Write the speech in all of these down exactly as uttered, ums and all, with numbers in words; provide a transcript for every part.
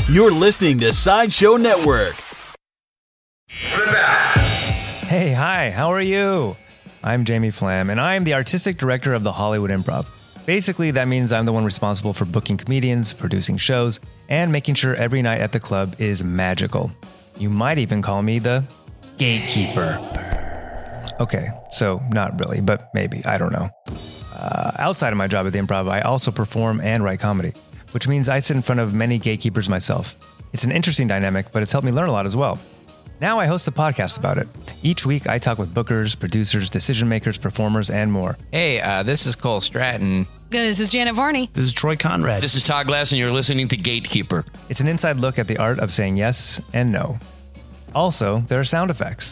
You're listening to Sideshow Network. Hey, hi, how are you? I'm Jamie Flam, and I'm the artistic director of the Hollywood Improv. Basically, that means I'm the one responsible for booking comedians, producing shows, and making sure every night at the club is magical. You might even call me the gatekeeper. Okay, so not really, but maybe, I don't know. Uh, outside of my job at the Improv, I also perform and write comedy, which means I sit in front of many gatekeepers myself. It's an interesting dynamic, but it's helped me learn a lot as well. Now I host a podcast about it. Each week, I talk with bookers, producers, decision makers, performers, and more. Hey, uh, this is Cole Stratton. This is Janet Varney. This is Troy Conrad. This is Todd Glass, and you're listening to Gatekeeper. It's an inside look at the art of saying yes and no. Also, there are sound effects.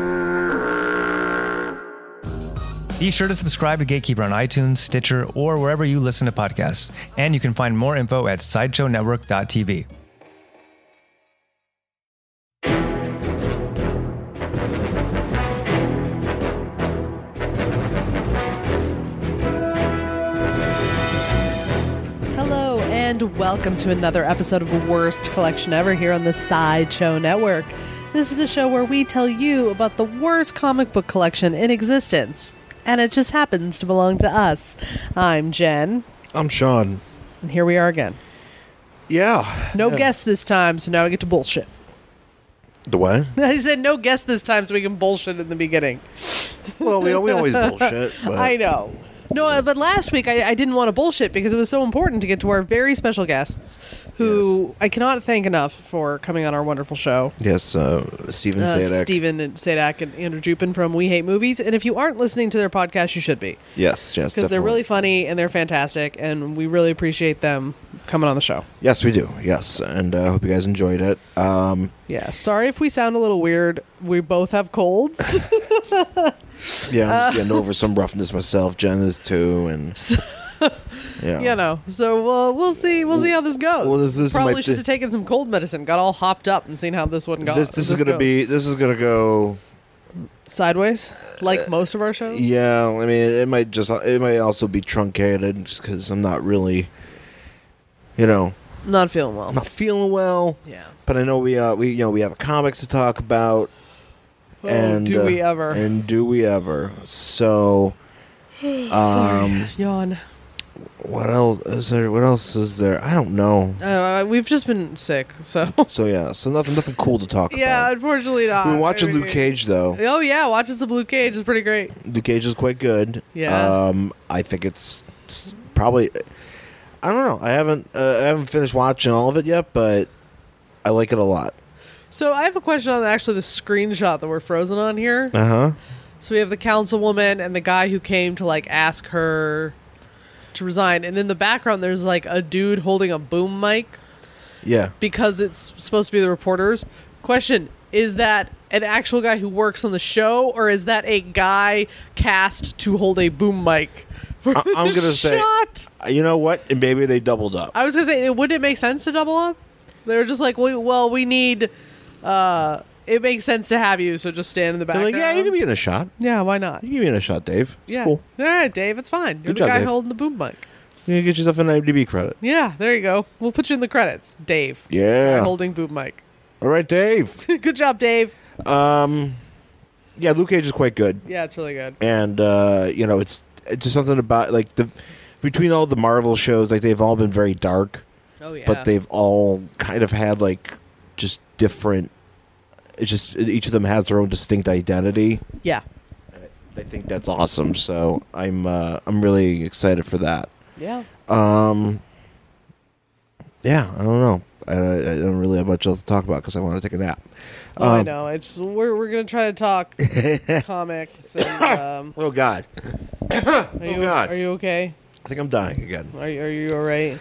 Be sure to subscribe to Gatekeeper on iTunes, Stitcher, or wherever you listen to podcasts. And you can find more info at sideshow network dot t v. Hello, and welcome to another episode of the Worst Collection Ever here on the Sideshow Network. This is the show where we tell you about the worst comic book collection in existence. And it just happens to belong to us. I'm Jen. I'm Sean. And here we are again. Yeah. No yeah. guests this time, so now we get to bullshit. The what? I said no guests this time, so we can bullshit in the beginning. Well, we, we always bullshit. But. I know. No, uh, but last week I, I didn't want to bullshit because it was so important to get to our very special guests who yes. I cannot thank enough for coming on our wonderful show. Yes, uh, Steven uh, Sadak. Steven and Sadak and Andrew Jupin from We Hate Movies. And if you aren't listening to their podcast, you should be. Yes, yes, because they're really funny and they're fantastic, and we really appreciate them coming on the show. I Yes, we do. Yes, and I uh, hope you guys enjoyed it. Um, yeah, sorry if we sound a little weird. We both have colds. Yeah, I'm just getting over some roughness myself. Jen is too, and so, yeah, you know. So we'll we'll see we'll see how this goes. Well, this, this Probably should th- have taken some cold medicine. Got all hopped up and seen how this one got. This, this, this is gonna goes. be this is gonna go sideways, like uh, most of our shows. Yeah, I mean, it might just it might also be truncated just because I'm not really, you know, not feeling well. I'm not feeling well. Yeah, but I know we uh we you know we have comics to talk about. Oh, and do uh, we ever? And do we ever? So, um, Sorry, yawn. What else is there? What else is there? I don't know. Uh, we've just been sick, so. So yeah, so nothing, nothing cool to talk yeah, about. Yeah, unfortunately not. We're watching I mean, Luke Cage though. Oh yeah, watching some Luke Cage is pretty great. Luke Cage is quite good. Yeah. Um, I think it's, it's probably. I don't know. I haven't. Uh, I haven't finished watching all of it yet, but I like it a lot. So I have a question on actually the screenshot that we're frozen on here. Uh huh. So we have the councilwoman and the guy who came to like ask her to resign, and in the background there's like a dude holding a boom mic. Yeah. Because it's supposed to be the reporters. Question: is that an actual guy who works on the show, or is that a guy cast to hold a boom mic? For I- I'm gonna shot? say. You know what? And maybe they doubled up. I was gonna say, wouldn't it make sense to double up? They were just like, well, well we need. Uh, it makes sense to have you, so just stand in the They're background. like, yeah, you can be in a shot. Yeah, why not? You can be in a shot, Dave. It's yeah. cool. All right, Dave, it's fine. You're Good the job, guy Dave. holding the boom mic. You can get yourself an I M D B credit. Yeah, there you go. We'll put you in the credits, Dave. Yeah. Guy holding boom mic. All right, Dave. Good job, Dave. Um, yeah, Luke Cage is quite good. Yeah, it's really good. And uh, you know, it's it's just something about like the between all the Marvel shows, like they've all been very dark. Oh yeah. But they've all kind of had like just different. It's just each of them has their own distinct identity. Yeah. I think that's awesome. So I'm uh, I'm really excited for that. Yeah. Um. Yeah, I don't know. I, I don't really have much else to talk about because I want to take a nap. Oh, um, I know. It's we're we're gonna try to talk comics. And, um, oh God. are you oh God. Are you okay? I think I'm dying again. Are you, are you all right?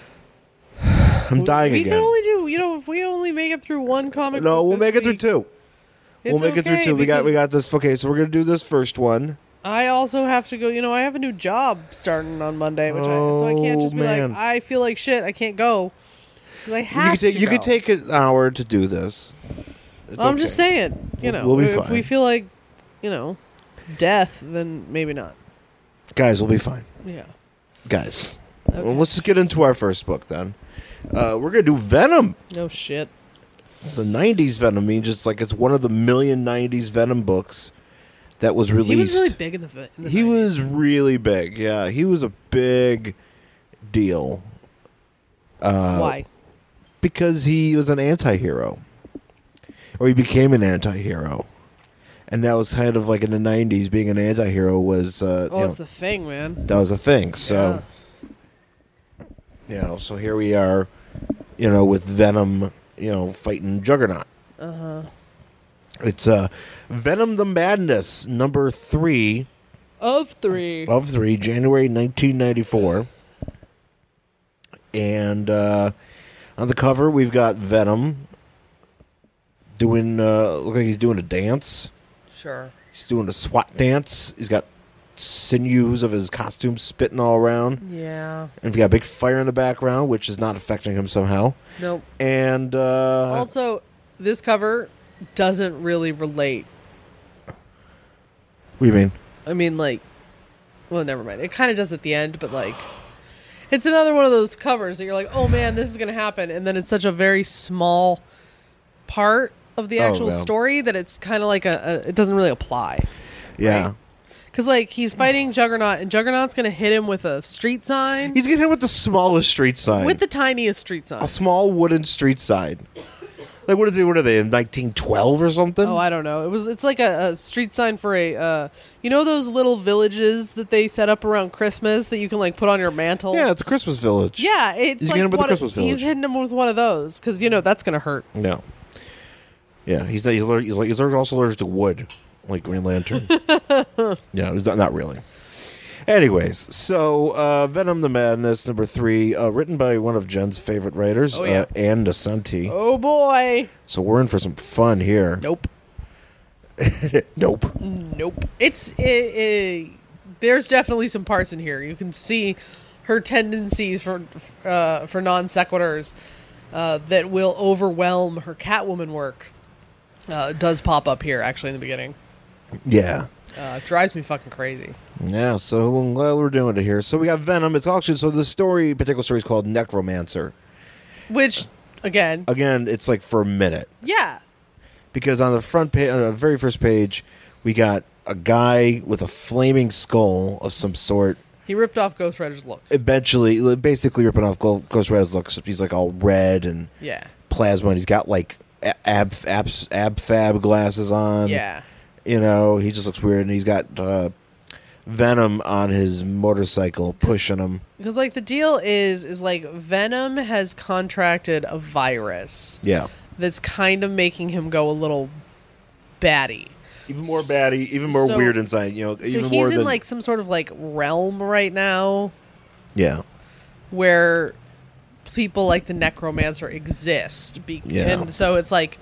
I'm dying we, we again. We can only do. You know, if we only make it through one comic. No, book we'll this make it through week, two. It's We'll make it through okay two. We got we because got this. Okay, so we're gonna do this first one. I also have to go. You know, I have a new job starting on Monday, which I so I can't just be Oh, man. like, I feel like shit. I can't go. 'Cause I have You could take to you go. could take an hour to do this. It's I'm okay. just saying. You know, We'll be if fine. we feel like, you know, death, then maybe not. Guys, we'll be fine. Yeah. Guys, Okay. well, let's just get into our first book then. Uh, we're gonna do Venom. No shit. It's the nineties Venom. I mean, just like it's one of the million nineties Venom books that was released. He was really big in the. vi- In the He nineties. was really big. Yeah, he was a big deal. Uh, Why? Because he was an anti-hero. Or he became an anti-hero. And that was kind of like in the nineties, being an anti-hero was, uh, Oh, you know, it's the thing, man. that was a thing. So, you know, so here we are, you know, with Venom, you know, fighting Juggernaut. Uh-huh. It's uh, Venom the Madness, number three Of three. of three, January nineteen ninety-four. And uh, on the cover, we've got Venom doing, uh, look like he's doing a dance. Sure. He's doing a SWAT dance. He's got sinews of his costume spitting all around. Yeah. And we got a big fire in the background, which is not affecting him somehow. Nope. And uh, Also, this cover doesn't really relate. what do you mean? I mean, like, well, never mind. It kind of does at the end, but like, it's another one of those covers that you're like, oh man, this is gonna happen, and then it's such a very small part of the Oh, actual well. story that it's kind of like a, a. It doesn't really apply. Yeah. Right. Because like he's fighting Juggernaut, and Juggernaut's gonna hit him with a street sign, He's getting hit with the smallest street sign. with the tiniest street sign. a small wooden street sign. Like, what is it? What are they, in nineteen twelve or something? Oh, I don't know. It was. It's like a, a street sign for a. Uh, you know those little villages that they set up around Christmas that you can like put on your mantle. Yeah, it's a Christmas village. Yeah, it's He's like hitting him with one the of- Christmas he's village. hitting him with one of those because you know that's gonna hurt. No. Yeah, he's he's, aller- he's, like, he's also allergic to wood, like Green Lantern. Yeah, he's not, not really. Anyways, so uh, Venom the Madness, number three, uh, written by one of Jen's favorite writers, Oh, yeah. uh, Ann Nesenti. Oh boy. So we're in for some fun here. Nope. Nope. Nope. It's it, it, there's definitely some parts in here. You can see her tendencies for uh, for non sequiturs uh, that will overwhelm her Catwoman work. Uh, it does pop up here actually in the beginning. Yeah. Uh, it drives me fucking crazy. Yeah, so well, we're doing it here. So we got Venom. It's actually, so the story, particular story is called Necromancer. Which, again, Again, it's like for a minute. yeah, Because on the front page, on the very first page, we got a guy with a flaming skull of some sort. he ripped off Ghost Rider's look. Eventually, basically ripping off Go- Ghost Rider's look, except he's like all red and Yeah, plasma, and he's got like a- ab ab ab fab glasses on. yeah. You know, he just looks weird, and he's got uh, Venom on his motorcycle pushing him. Because like the deal is, is like Venom has contracted a virus Yeah. that's kind of making him go a little batty. Even more batty, even more So- weird inside. You know, So even he's more in than like some sort of like realm right now yeah, where people like the Necromancer exist. Be- Yeah. And so it's like,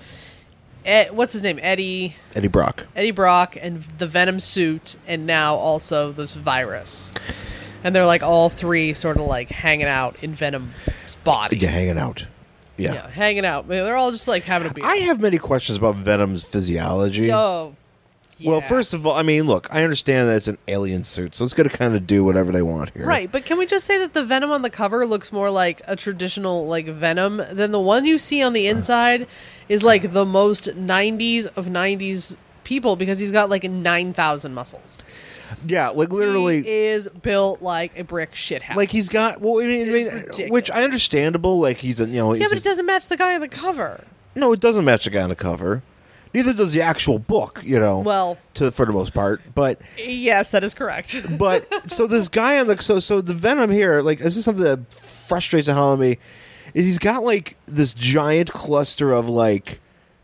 Ed, what's his name? Eddie Eddie Brock. Eddie Brock and the Venom suit, and now also this virus. And they're like all three sort of like hanging out in Venom's body. Yeah, hanging out. Yeah. Yeah, hanging out. They're all just like having a beer. I have many questions about Venom's physiology. Oh, yeah. Well, first of all, I mean, look, I understand that it's an alien suit, so it's going to kind of do whatever they want here. Right, but can we just say that the Venom on the cover looks more like a traditional like Venom than the one you see on the inside is like the most nineties of nineties people because he's got like nine thousand muscles. Yeah, like literally. He is built like a brick shithouse. Like he's got, well, I mean, I mean, ridiculous. which I understandable. Like he's a, you know, yeah, he's but it just- doesn't match the guy on the cover. no, it doesn't match the guy on the cover. Neither does the actual book. You know, Well- to for the most part, but Yes, that is correct. but so this guy on the so so the Venom here, like, this is something that frustrates the hell out of me. Is he's got like this giant cluster of like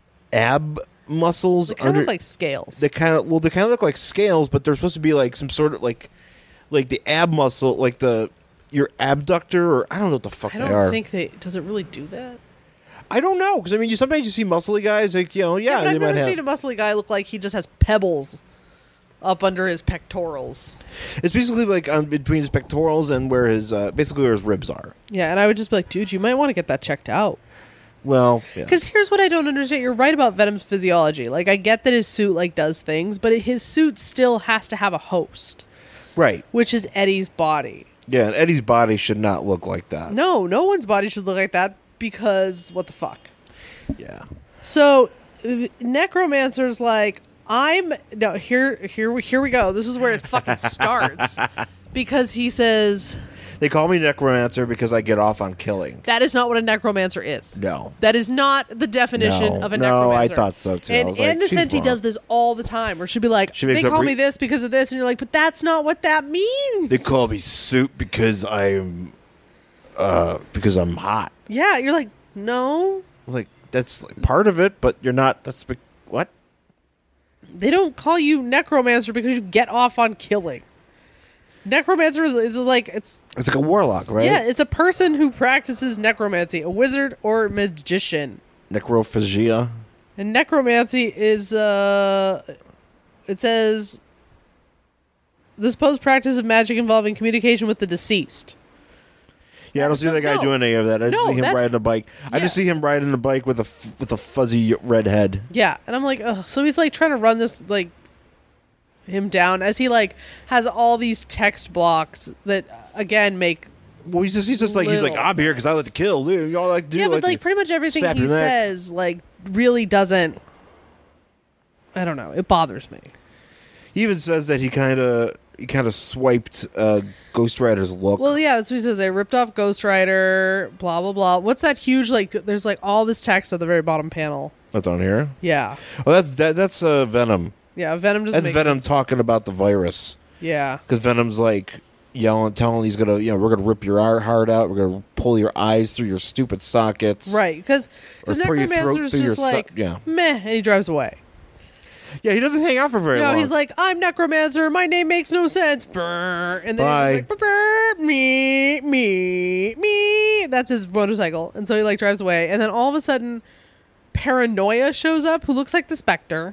ab muscles They kind under of like scales. they kind of well they kind of look like scales, but they're supposed to be like some sort of like like the ab muscle, like the your abductor, or I don't know what the fuck I they don't are. think they. Does it really do that? I don't know, because I mean, you sometimes you see muscly guys like, you know, yeah, but they I've might never have. seen a muscly guy look like he just has pebbles up under his pectorals. It's basically like on between his pectorals and where his uh, basically where his ribs are. Yeah, and I would just be like, dude, you might want to get that checked out. Well, yeah. Because here's what I don't understand. You're right about Venom's physiology. Like, I get that his suit like does things, but his suit still has to have a host, right, which is Eddie's body. Yeah, and Eddie's body should not look like that. No, no one's body should look like that because what the fuck? Yeah. So, Necromancer's like, I'm no here. Here we here we go. This is where it fucking starts because he says They call me Necromancer because I get off on killing. that is not what a necromancer is. No. That is not the definition No. of a No, I necromancer. thought so, too. I And was like, Ann she's Nesenti wrong. does this all the time, where she'd be like, She makes "They up call re- me this because of this," and you're like, "But that's not what that means." They call me Soup because I'm, uh, because I'm hot. Yeah, you're like, no, Like that's like part of it, but you're not. That's be- what? they don't call you necromancer because you get off on killing. Necromancer is, is like it's It's like a warlock, right? yeah, it's a person who practices necromancy, a wizard or a magician. Necrophagia. And necromancy is, uh, it says, the supposed practice of magic involving communication with the deceased. Yeah, I don't see that guy No. doing any of that. I just No, see him that's- riding a bike. I just yeah. see him riding a bike with a f- with a fuzzy red head. Yeah, and I'm like, ugh. So he's like trying to run this, like, him down as he, like, has all these text blocks that, again, make. Well, he's just he's just like he's like Little I'm here because I like to kill. Dude, you all like to do. Yeah, but, like, like, to pretty much everything snap he your neck. says, like, really doesn't. I don't know. It bothers me. He even says that he kind of he kind of swiped uh, Ghost Rider's look. Well, yeah, that's what he says. They ripped off Ghost Rider, blah, blah, blah. What's that huge, like, there's, like, all this text at the very bottom panel. That's on here. Yeah. Oh, that's that, that's uh, Venom. Yeah, Venom doesn't That's make Venom sense. talking about the virus Yeah. because Venom's like yelling, telling he's gonna, you know, we're gonna rip your eye- heart out. We're gonna pull your eyes through your stupid sockets. Right, because Or pour your throat Necromancer's through your just so- like, yeah. meh, and he drives away. Yeah, he doesn't hang out for very No, long. he's like, I'm Necromancer, my name makes no sense. Brr. And then Bye. he's like, brr, brr, me, me, me. That's his motorcycle. And so he like drives away. And then all of a sudden, Paranoia shows up, who looks like the Spectre,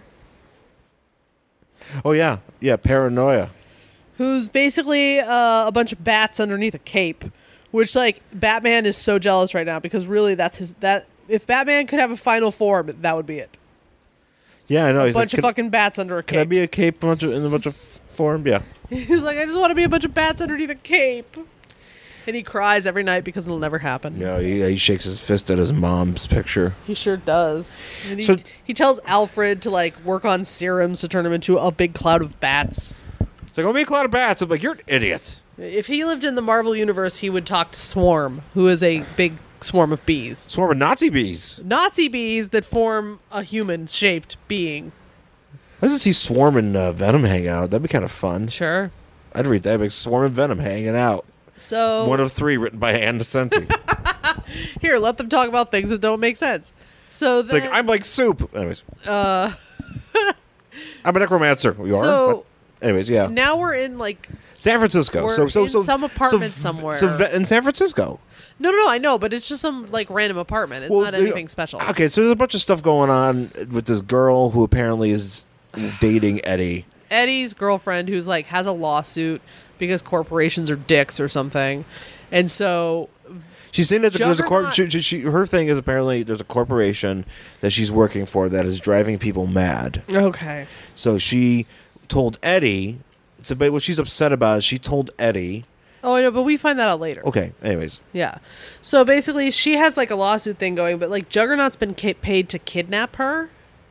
oh yeah, yeah, paranoia. who's basically uh, a bunch of bats underneath a cape, which like Batman is so jealous right now because really that's his, that, if Batman could have a final form, that would be it. Yeah, I know. A He's bunch like, of can, fucking bats under a can I cape. be a cape bunch of, in a bunch of form? Yeah. He's like, I just want to be a bunch of bats underneath a cape. And he cries every night because it'll never happen. No, he, he shakes his fist at his mom's picture. He sure does. And he, So- he tells Alfred to like work on serums to turn him into a big cloud of bats. It's like, oh, make a lot of bats. I'm like, you're an idiot. If he lived in the Marvel universe, he would talk to Swarm, who is a big swarm of bees. Swarm of Nazi bees. Nazi bees that form a human-shaped being. I just see Swarm and uh, Venom hang out. That'd be kind of fun. Sure. I'd read that. Like Swarm and Venom hanging out. So One of three, written by Ann Nesenti. here, let them talk about things that don't make sense. So It's then, like, I'm like soup. Anyways. Uh, I'm a necromancer. You are? so What? Anyways, yeah. now we're in like San Francisco. we're so, so, in so, some apartment so, somewhere. So, ve- in San Francisco. no, no, no. I know, but it's just some like random apartment. It's not you- anything special. Okay, so there's a bunch of stuff going on with this girl who apparently is dating Eddie. Eddie's girlfriend, who's like has a lawsuit because corporations are dicks or something, and so She's saying that there's a corp. Juggernaut- She, she, she, her thing is apparently there's a corporation that she's working for that is driving people mad. okay, So she told Eddie. So, but what she's upset about is she told Eddie. oh, I know, but we find that out later. Okay. Anyways, Yeah, so basically, she has like a lawsuit thing going, but like Juggernaut's been ki- paid to kidnap her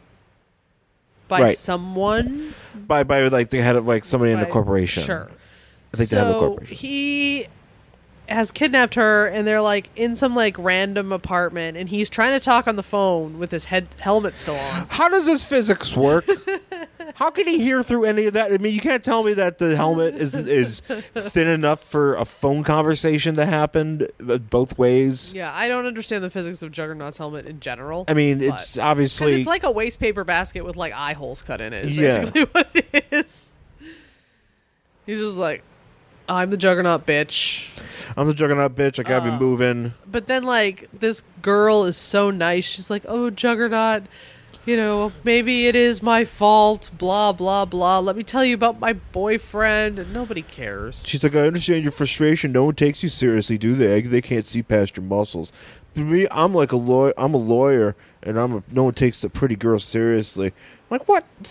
by Right. someone. by by like the head of like somebody in the by- corporation. Sure. I think so they have the corporation. he has kidnapped her, and they're like in some like random apartment, and he's trying to talk on the phone with his head helmet still on. How does this physics work? How can he hear through any of that? I mean, you can't tell me that the helmet is is thin enough for a phone conversation to happen uh, both ways. Yeah, I don't understand the physics of Juggernaut's helmet in general. I mean, but- it's 'cause obviously it's like a waste paper basket with like eye holes cut in it. Is Yeah. basically what it is. He's just like, I'm the Juggernaut, bitch. I'm the Juggernaut bitch. I gotta Uh, be moving. But then, like, this girl is so nice. She's like, oh, Juggernaut, you know, maybe it is my fault, blah, blah, blah. Let me tell you about my boyfriend. And nobody cares. She's like, I understand your frustration. No one takes you seriously, do they? They can't see past your muscles. To me, I'm like a lawyer. I'm a lawyer, and I'm a, no one takes the pretty girl seriously. I'm like, what? It's like,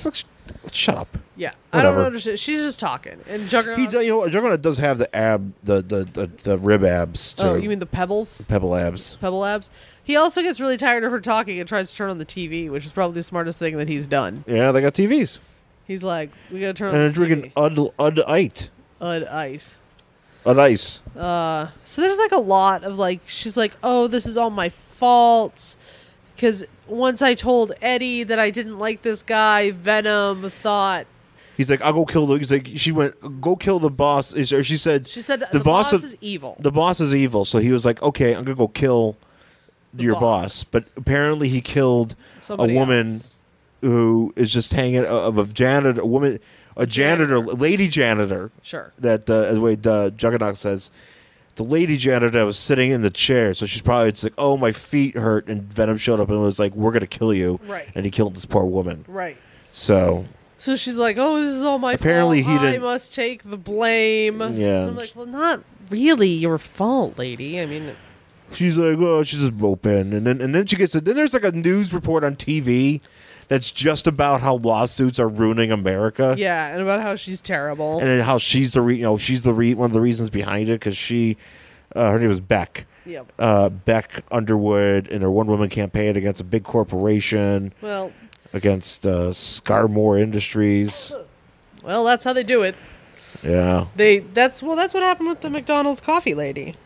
Shut up. Yeah, I Whatever. don't understand. She's just talking, and Juggernaut. He, does- you know, Juggernaut does have the ab, the the the, the rib abs. Too. oh, you mean the pebbles? pebble abs? Pebble abs. He also gets really tired of her talking and tries to turn on the T V, which is probably the smartest thing that he's done. Yeah, they got T Vs. He's like, we gotta turn on And this they're T V. drinking Ud Ud Ite. Ud ice. Ud Ice. Uh, so there's like a lot of like, she's like, oh, this is all my fault. Because once I told Eddie that I didn't like this guy, Venom thought. He's like, I'll go kill the. He's like, she went, go kill the boss. Or she said, She said the, boss, is evil. The boss is evil. So he was like, okay, I'm gonna go kill your boss. boss. But apparently he killed Somebody a woman else. who is just hanging of a janitor, a woman, a janitor, Janitor. lady janitor. Sure. That uh, the way uh, Juggernaut says, the lady janitor was sitting in the chair, so she's probably it's like, oh, my feet hurt, and Venom showed up and was like, we're gonna kill you, Right. And he killed this poor woman. Right. So So she's like, "Oh, this is all my Apparently fault. he I didn't- must take the blame." Yeah. And I'm like, "Well, not really your fault, lady. I mean, she's like, oh, she's just moping, and then and then she gets it. Then there's like a news report on T V that's just about how lawsuits are ruining America. yeah, and about how she's terrible. And then how she's the re- you know she's the re- one of the reasons behind it because she uh, her name was Beck. Yep. Uh, Beck Underwood in her one woman campaign against a big corporation Well, against uh, Scarmore Industries. well, that's how they do it. Yeah, They that's well, that's what happened with the McDonald's coffee lady.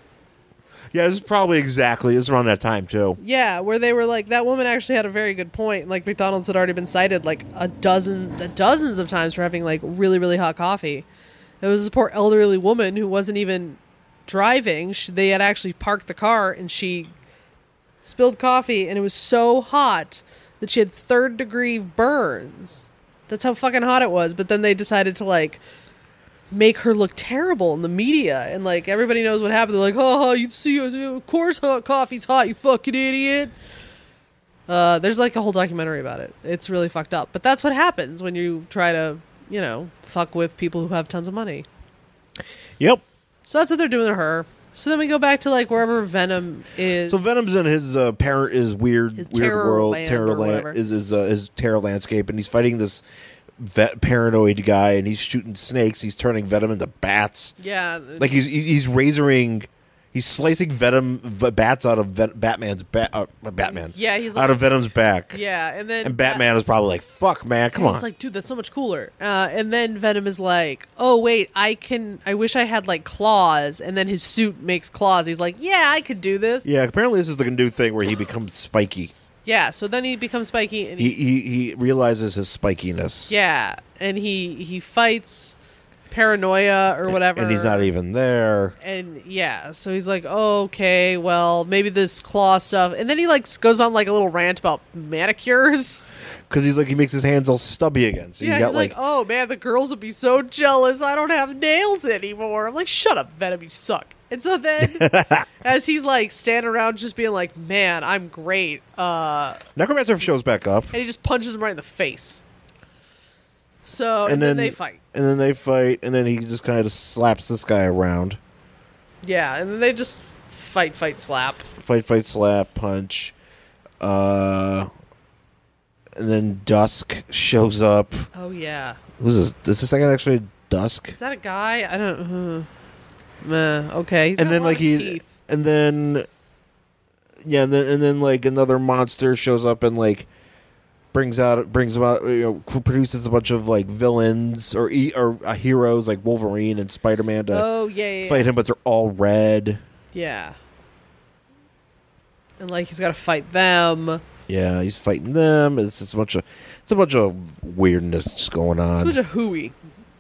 yeah. This is probably exactly this is around that time too. Yeah, where they were like, that woman actually had a very good point. Like McDonald's had already been cited like a dozen, dozens of times for having like really, really hot coffee. There was this poor elderly woman who wasn't even driving. She, they had actually parked the car and she spilled coffee, and it was so hot that she had third degree burns. That's how fucking hot it was. But then they decided to like make her look terrible in the media, and like everybody knows what happened. They're like, "Oh, you see, of course, hot coffee's hot, you fucking idiot." Uh, there's like a whole documentary about it. It's really fucked up. But that's what happens when you try to, you know, fuck with people who have tons of money. Yep. So that's what they're doing to her. So then we go back to like wherever Venom is. So Venom's in his uh, parent is weird, His weird terror world, land terror or land whatever. is his uh, his terror landscape, and he's fighting this vet, paranoid guy, and he's shooting snakes. He's turning Venom into bats. Yeah. Like he's he's razoring, he's slicing Venom v- bats out of Ven- Batman's bat, uh, Batman. Yeah, he's out like- of Venom's back. Yeah, and then And Batman is probably like, "Fuck, man, come He's on." like, dude, that's so much cooler. Uh, and then Venom is like, oh, wait, I can, I wish I had like claws. And then his suit makes claws. He's like, yeah, I could do this. Yeah, apparently this is the new thing where he becomes spiky. Yeah, so then he becomes spiky and he, He he, he realizes his spikiness. yeah, and he, he fights paranoia or whatever. and he's not even there. And yeah, so he's like, oh, okay, well, maybe this claw stuff. And then he like goes on like a little rant about manicures. Because he's like, he makes his hands all stubby again. So Yeah, he's he's got like, like, oh man, the girls would be so jealous. I don't have nails anymore. I'm like, shut up, Venom, you suck. And so then, as he's like standing around just being like, man, I'm great, uh, Necromancer shows back up. and he just punches him right in the face. So, and, And then, then- they fight. And then they fight, and then he just kind of slaps this guy around. Yeah, and then they just fight, fight, slap. Fight, fight, slap, punch. Uh, and then Dusk shows up. Oh yeah, Who's this? Is this second actually Dusk? is that a guy? I don't. Hmm. Meh, okay, he's and got then a lot like of he, teeth. and then, yeah, and then and then like another monster shows up and like brings out brings about you know produces a bunch of like villains or e- or uh, heroes like Wolverine and Spider Man to Oh yeah, yeah, fight yeah. him, but they're all red. Yeah. And like he's got to fight them. Yeah, he's fighting them. It's just a bunch of it's a bunch of weirdness just going It's a on. bunch of hooey.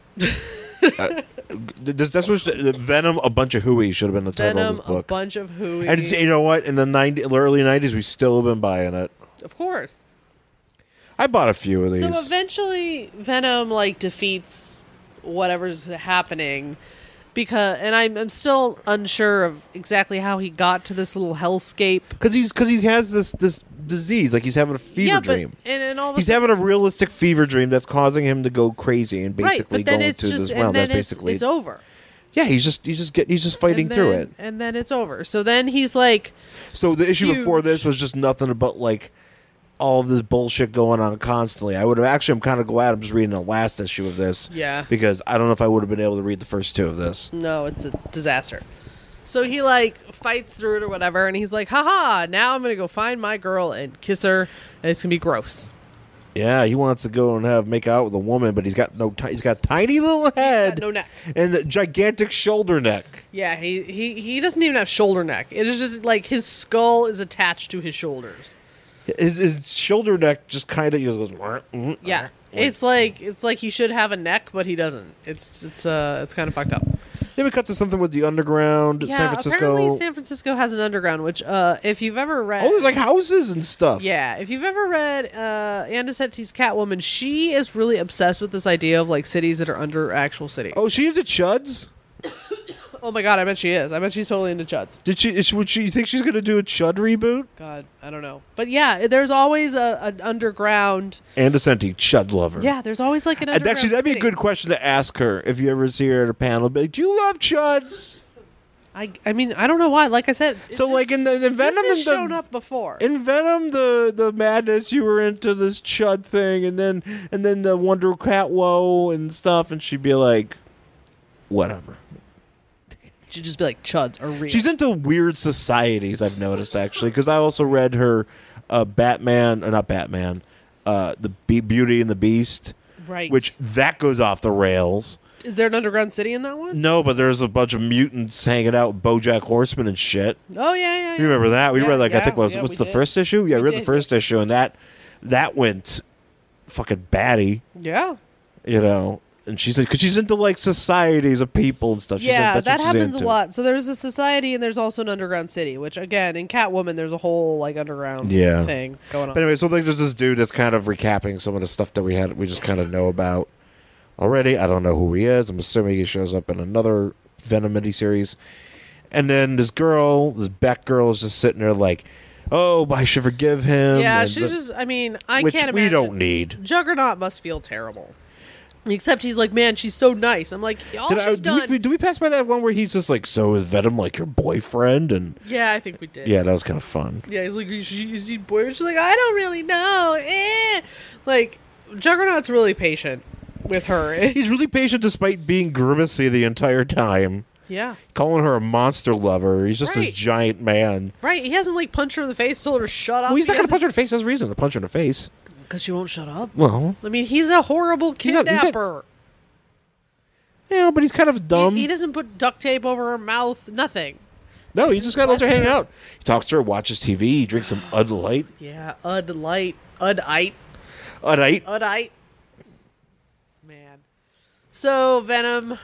That's, that's what Venom. A bunch of hooey should have been the title Venom, of this a book. bunch of hooey. And you know what? In the ninety, early nineties, we still have been buying it. Of course. I bought a few of these. So eventually Venom like defeats whatever's happening because and I'm I'm still unsure of exactly how he got to this little hellscape. Because he's because he has this this disease, like he's having a fever yeah, dream. But, and, and all of a He's sudden, having a realistic fever dream that's causing him to go crazy and right, basically but then go it's into just this realm. and then That's it's, basically it's over. yeah. He's just he's just getting he's just fighting and through then, it. And then it's over. So then he's like So the issue before huge. this was just nothing but like all of this bullshit going on constantly. I would have actually. I'm kind of glad I'm just reading the last issue of this. Yeah. Because I don't know if I would have been able to read the first two of this. No, it's a disaster. So he like fights through it or whatever, and he's like, haha, now I'm gonna go find my girl and kiss her, and it's gonna be gross. Yeah, he wants to go and have make out with a woman, but he's got no. T- he's got tiny little head, no neck, and the gigantic shoulder neck. Yeah, he, he he doesn't even have shoulder neck. It is just like his skull is attached to his shoulders. His, his shoulder neck just kind of goes. Mm, Yeah, it's like it's like he should have a neck, but he doesn't. It's it's uh it's kind of fucked up. Then we cut to something with the underground, Yeah, San Francisco. apparently San Francisco has an underground, which uh if you've ever read, Oh, there's like houses and stuff. yeah, if you've ever read uh Ann Nessetti's Catwoman, she is really obsessed with this idea of like cities that are under actual city. Oh, she into chuds? Oh my god, I bet she is. I bet she's totally into chuds. Did she? Is she would she you think she's gonna do a chud reboot? God, I don't know. But yeah, there's always a an underground. And Ascenti, chud lover. Yeah, there's always like an And underground actually, that'd be a city. good question to ask her if you ever see her at a panel. Be like, do you love chuds? I I mean, I don't know why. Like I said, So, this- like in the in Venom, this has and shown the, up before. in Venom, the the madness, you were into this chud thing, and then and then the Wonder Cat woe and stuff, and she'd be like, whatever. She'd just be like, chuds are real. She's into weird societies, I've noticed, actually, because I also read her uh, Batman, or not Batman, uh, the Be- Beauty and the Beast, right. which that goes off the rails. Is there an underground city in that one? No, but there's a bunch of mutants hanging out with BoJack Horseman and shit. Oh yeah, yeah. yeah. You remember that? We Yeah, read like I yeah, think was yeah, what's we the did. first issue? Yeah, We we read did, the first issue, and that that went fucking batty, Yeah. you know. And she's because she's into like societies of people and stuff. She's Yeah, that's what that she's happens into. a lot. So there's a society and there's also an underground city, which again, in Catwoman, there's a whole like underground Yeah. thing going on. But anyway, so like there's this dude that's kind of recapping some of the stuff that we had, we just kind of know about already. I don't know who he is. I'm assuming he shows up in another Venom miniseries. And then this girl, this Beck girl, is just sitting there like, oh, I should forgive him. yeah, and she's the- just. I mean, I which can't we imagine. don't need. Juggernaut must feel terrible. Except he's like, man, she's so nice. I'm like, all Did, she's I, do, done. we, do we pass by that one where he's just like, so is Venom like your boyfriend? And yeah, I think we did. yeah, that was kind of fun. Yeah, he's like, is he, is he boy? She's like, I don't really know. Eh. Like, Juggernaut's really patient with her. He's really patient despite being grimacy the entire time. yeah. Calling her a monster lover. He's just Right. this giant man. Right, he hasn't, like, punched her in the face, told her to shut up. Well, he's not going to punch her. her in the face. There's a reason to punch her in the face. Because she won't shut up. Well, I mean, he's a horrible He's not- he's not- kidnapper. yeah, but he's kind of dumb. He, he doesn't put duct tape over her mouth, nothing. no, he just got to let her hang out. He talks to her, watches T V, he drinks some Ud Light. Yeah, Ud Light. Udite. Ud Light. Udite. Man. So, Venom,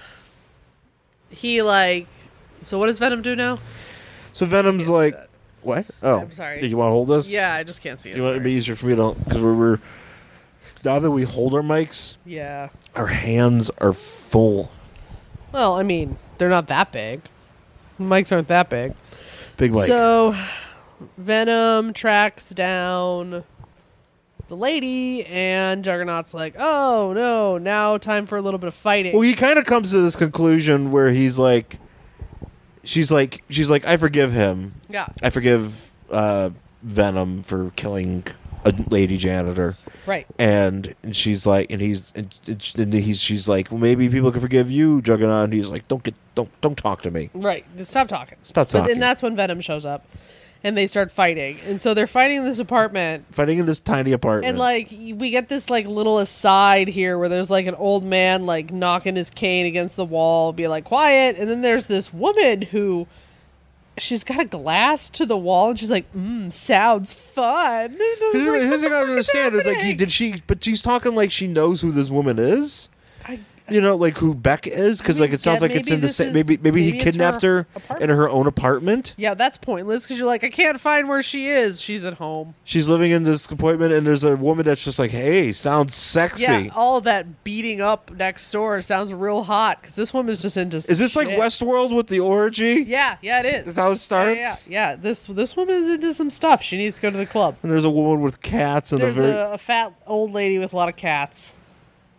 he, like... So what does Venom do now? So Venom's like, what? Oh, I'm sorry. You want to hold this? Yeah, I just can't see it. You want it to be sorry. easier for me to, because we're, we're now that we hold our mics, Yeah. our hands are full. Well, I mean, they're not that big. Mics aren't that big. Big mic. So, Venom tracks down the lady, and Juggernaut's like, oh, no, now time for a little bit of fighting. Well, he kind of comes to this conclusion where he's like, she's like, she's like, I forgive him. yeah, I forgive uh, Venom for killing a lady janitor. right. And, and she's like, and he's, and, and he's, she's like, well, maybe people can forgive you, Juggernaut. And he's like, don't get, don't, don't talk to me. Right. Just stop talking. Stop But talking. then that's when Venom shows up, and they start fighting. And so they're fighting in this apartment. Fighting in this tiny apartment. And, like, we get this, like, little aside here where there's, like, an old man, like, knocking his cane against the wall, be like, quiet. And then there's this woman who, she's got a glass to the wall, and she's like, mmm, sounds fun. And I was Here's like, here's what the thing I the don't fuck is understand is like, he, happening? did she? But she's talking like she knows who this woman is. I, You know, like who Beck is, because I like mean, it sounds yeah, like it's maybe in the this same. is- Maybe maybe he maybe it's kidnapped her her in apartment. her own apartment. yeah, that's pointless, because you're like, I can't find where she is. She's at home. She's living in this apartment, and there's a woman that's just like, "Hey, sounds sexy." Yeah, all that beating up next door sounds real hot, because this woman's just into Is this like shit. Westworld with the orgy? Yeah, yeah, it is. Is that how it Yeah, starts? Yeah, yeah, This this woman's into some stuff. She needs to go to the club. And there's a woman with cats and There's a very. a, a fat old lady with a lot of cats.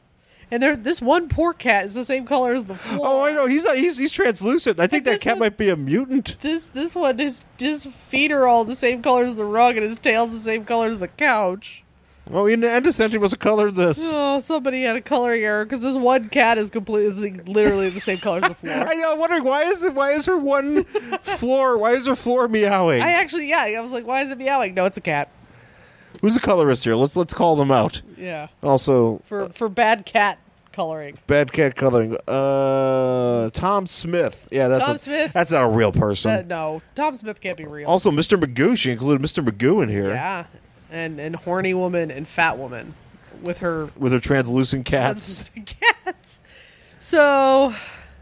And there, this one poor cat is the same color as the floor. Oh, I know. He's not. He's he's translucent. I think And that this cat one- might be a mutant. This this one, his his feet are all the same color as the rug, and his tail's the same color as the couch. Oh, and Andescenti must have colored this. Oh, somebody had a coloring error because this one cat is completely, is like literally the same color as the floor. I know. I'm wondering why is it? Why is her one floor? Why is her floor meowing? I actually, yeah, I was like, why is it meowing? No, it's a cat. Who's the colorist here? Let's let's call them out. Yeah, Also, for for bad cat coloring. bad cat coloring. Uh, Tom Smith. Yeah, that's Tom a, Smith? That's not a real person. Uh, no, Tom Smith can't be real. Also, Mister Magoo. She included Mister Magoo in here Yeah, and and horny woman and fat woman with her with her translucent cats. cats. So,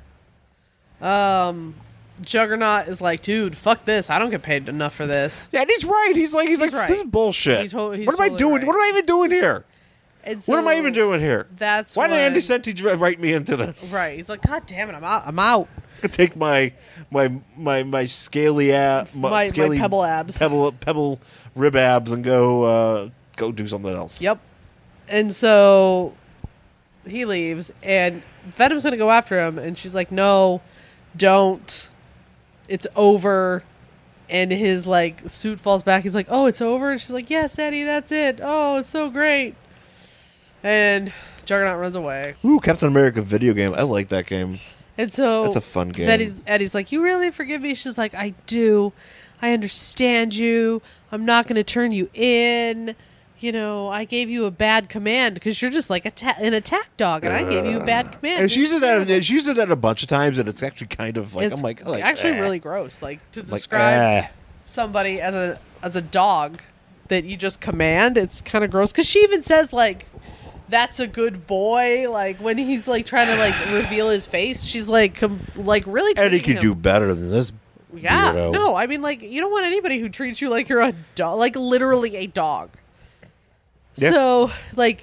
um, Juggernaut is like, dude, fuck this. I don't get paid enough for this. Yeah, and he's right. He's like, he's, He's like, right. this is bullshit. He to- he's what am I totally doing? right. What am I even doing here? And so What am I even doing here? That's Why did when- Andy Senti write me into this? Right. He's like, God damn it, I'm out. I'm out. I could take my my my my scaly ab, my, My- my scaly pebble abs. pebble pebble rib abs, and go uh, go do something else. Yep. And so he leaves, and Venom's gonna go after him, and she's like, no, don't. It's over. And his like suit falls back. He's like, oh, it's over? And she's like, yes, Eddie, that's it. Oh, it's so great. And Juggernaut runs away. Ooh, Captain America video game. I like that game. And so That's a fun game. Eddie's, Eddie's like, you really forgive me? She's like, I do. I understand you. I'm not going to turn you in. You know, I gave you a bad command because you're just like a ta- an attack dog, and I gave you a bad command. And she It's uses that. terrible. She uses that a bunch of times, and it's actually kind of like It's I'm like, I like actually eh. really gross. Like to Like, describe eh. somebody as a as a dog that you just command. It's kind of gross because she even says like, "That's a good boy." Like when he's like trying to like reveal his face, she's like, com- like really. Eddie treating could him- do better than this. Yeah, weirdo. no, I mean, like, you don't want anybody who treats you like you're a dog, like literally a dog. Yeah. So, like,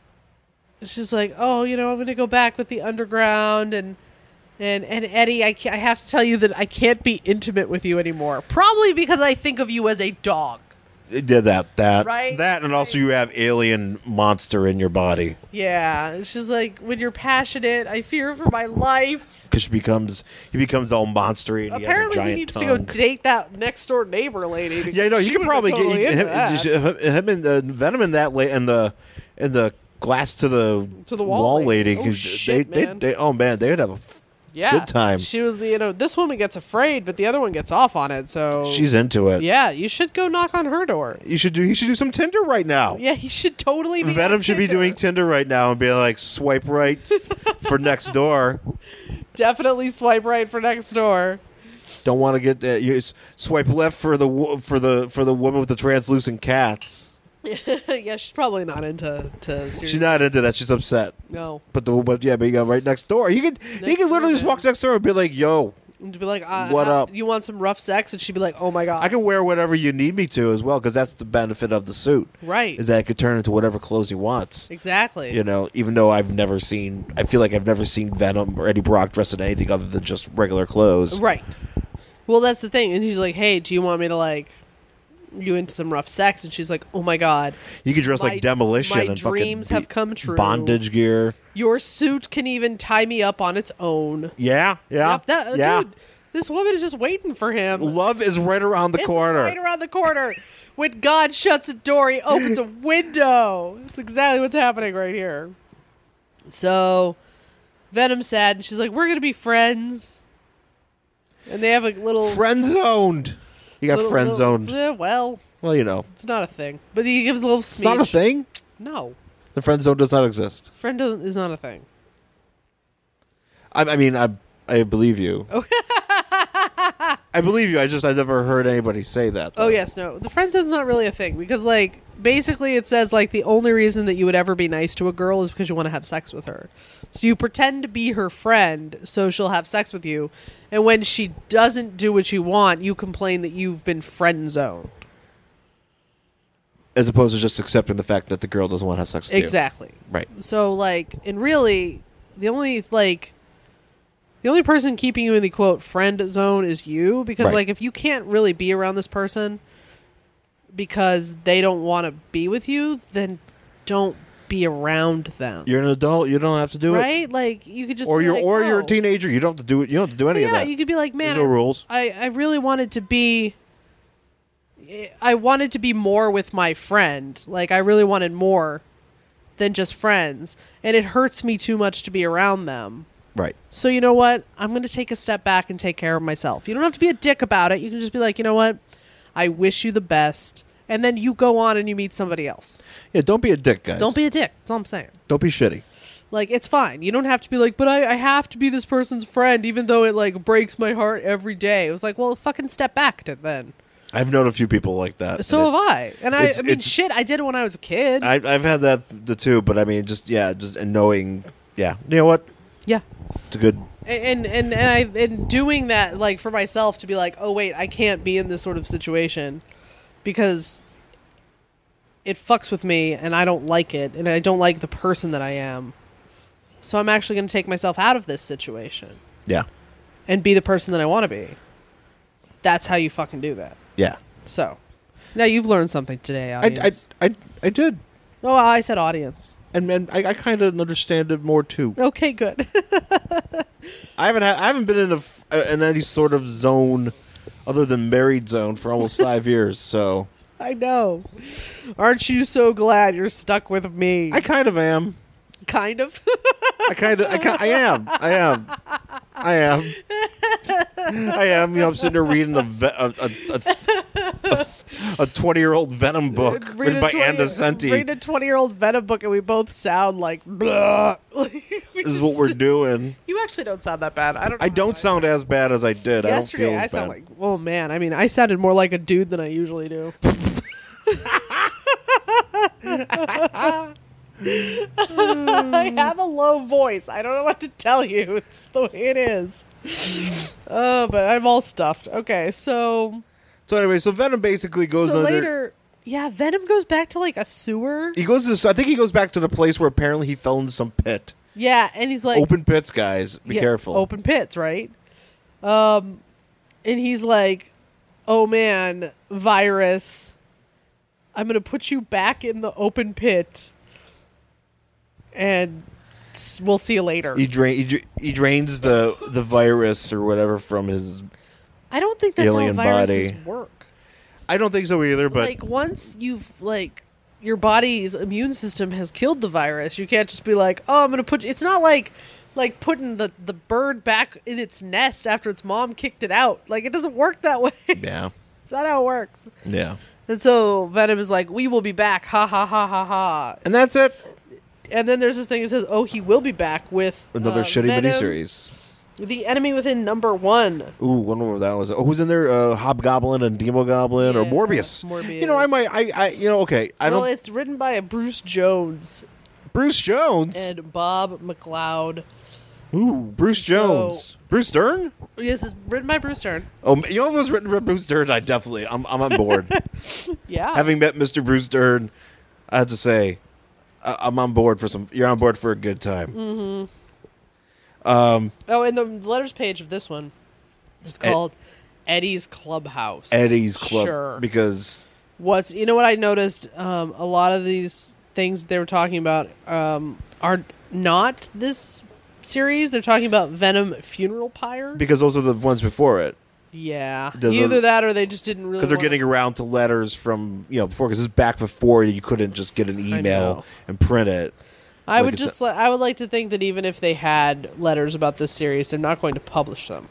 it's just like, oh, you know, I'm going to go back with the underground, and and and Eddie, I, ca- I have to tell you that I can't be intimate with you anymore. Probably because I think of you as a dog. It did that, that, Right? that, and also you have alien monster in your body Yeah, it's just like when you're passionate, I fear for my life. because she becomes he becomes all monstery and Apparently, he has a he giant needs tongue. to go date that next door neighbor lady. because Yeah, no, you she could would've probably been totally get into him, that. him and uh, Venom in that la- and the and the glass to the To the wall lady. lady. Oh, 'cause shit, they, man. They, they, oh man, they would have a. f- Yeah, Good time. She was, you know, this woman gets afraid, but the other one gets off on it. So She's into it. yeah, you should go knock on her door. You should do. He should do some Tinder right now. Yeah, he should totally. Be Venom on should be Tinder. doing Tinder right now and be like, swipe right for next door. Definitely swipe right for next door. Don't want to get that. You s- swipe left for the wo- for the for the woman with the translucent cats. Yeah, she's probably not into to. Serious. She's not into that. She's upset. No, But the but yeah, but you got right next door. You could you Next could literally door, just man. walk next door and be like, yo, and to be like, uh, What uh, up? You want some rough sex? And she'd be like, oh my god, I can wear whatever you need me to as well, because that's the benefit of the suit. right? Is that it could turn into whatever clothes he wants. Exactly. You know, even though I've never seen, I feel like I've never seen Venom or Eddie Brock dressed in anything other than just regular clothes. Right. Well, that's the thing. And he's like, hey, do you want me to like you into some rough sex? And she's like, oh my god, You could dress My- like Demolition my and dreams fucking have come true. bondage gear. your suit can even tie me up on its own. Yeah, yeah, Yep, that, yeah. Dude, this woman is just waiting for him. Love is right around the It's corner. right around the corner. When God shuts a door, he opens a window. That's exactly what's happening right here. So, Venom's sad, and she's like, we're going to be friends. And they have a little... Friend zoned. You got little- friend little- zoned. eh, well, Well, you know, it's not a thing. But he gives a little it's speech. not a thing. No. The friend zone does not exist. Friend don't- is not a thing. I, I mean, I I believe you. I believe you. I just I've never heard anybody say that. Oh though. yes, no. The friend zone's not really a thing because, like, basically it says like the only reason that you would ever be nice to a girl is because you want to have sex with her. So you pretend to be her friend so she'll have sex with you, and when she doesn't do what you want, you complain that you've been friend zoned. As opposed to just accepting the fact that the girl doesn't want to have sex with you. Exactly. Right. So like, and really, the only like. The only person keeping you in the quote friend zone is you, because Right. like if you can't really be around this person because they don't want to be with you, then don't be around them. You're an adult. You don't have to do it. Right? Like, you could just Or be you're like, or you're a oh. teenager. You don't have to do it. You don't have to do any yeah, of that. you could be like, man, There's no rules. I, I really wanted to be... I wanted to be more with my friend. Like, I really wanted more than just friends. And it hurts me too much to be around them. Right. So you know what? I'm going to take a step back and take care of myself. You don't have to be a dick about it. You can just be like, you know what? I wish you the best. And then you go on and you meet somebody else. Yeah, don't be a dick, guys. Don't be a dick. That's all I'm saying. Don't be shitty. Like, it's fine. You don't have to be like, but I, I have to be this person's friend, even though it, like, breaks my heart every day. It was like, well, fucking step back to then. I've known a few people like that. So and have I. And I, it's- I mean, it's- shit, I did it when I was a kid. I, I've had that the too, but I mean, just yeah, just and knowing, yeah, you know what? yeah. It's a good. And, and, and I, and doing that, like, for myself to be like, oh, wait, I can't be in this sort of situation because it fucks with me and I don't like it and I don't like the person that I am. So I'm actually going to take myself out of this situation Yeah, and be the person that I want to be. That's how you fucking do that. yeah. So, now you've learned something today, I, audience. I, I, I did, oh, I said audience. and and I, I kind of understand it more too. Okay, good. I haven't ha- I haven't been in a f- uh, in any sort of zone other than married zone for almost five years. So I know. Aren't you so glad you're stuck with me? I kind of am. kind of. I kind of I, ki- I am. I am. I am. I am. You know, I'm sitting there reading a ve- a a a twenty-year-old Venom book Read written a by twenty Ann Desenti. Read a twenty-year-old Venom book, and we both sound like blah. Like, we This is what just- we're doing. You actually don't sound that bad. I don't. Know I how don't sound as bad as I did. Yesterday, I don't feel I as sound bad. like. Oh man, I mean, I sounded more like a dude than I usually do. I have a low voice. I don't know what to tell you. It's the way it is. Oh, but I'm all stuffed. Okay, so So anyway, so Venom basically goes so under. later, yeah, Venom goes back to like a sewer. He goes to. This, I think he goes back to the place where apparently he fell into some pit. Yeah, and he's like Open pits, guys. Be yeah, careful. Open pits, right? Um, and he's like, "Oh man, virus, I'm gonna put you back in the open pit, and s- we'll see you later." He drain. He, dra- he drains the the virus or whatever from his. I don't think that's alien how viruses body. work. I don't think so either. But Like once you've like your body's immune system has killed the virus, you can't just be like, "Oh, I'm gonna put." It's not like like putting the the bird back in its nest after its mom kicked it out. Like it doesn't work that way. yeah, It's not how it works. yeah, And so Venom is like, "We will be back." Ha ha ha ha ha. and that's it. And then there's this thing that says, "Oh, he will be back with Another uh, shitty Venom, miniseries. The Enemy Within number one." Ooh, wonder what that was. Oh, who's in there? Uh, Hobgoblin and Demogoblin or Yeah, Morbius. Morbius. You know, I might. I. I you know, okay. I well, don't. it's written by Bruce Jones Bruce Jones. and Bob McLeod. Ooh, Bruce Jones. Bruce Dern. Yes, it's written by Bruce Dern. Oh, you know, if it was written by Bruce Dern, I definitely. I'm. I'm on board. Yeah. Having met Mister Bruce Dern, I have to say, I, I'm on board for some. You're on board for a good time. Mm. Mm-hmm. Um, Oh, and the letters page of this one is Ed- called Eddie's Clubhouse. Eddie's Club, Sure. because What's you know what I noticed? Um, a lot of these things they were talking about um, are not this series. They're talking about Venom Funeral Pyre. because those are the ones before it. Yeah, Does either it- that or they just didn't really. Because they're wanna- getting around to letters from you know before. Because this is back before you couldn't just get an know. email and print it. I like would it's just. li- I would like to think that even if they had letters about this series, they're not going to publish them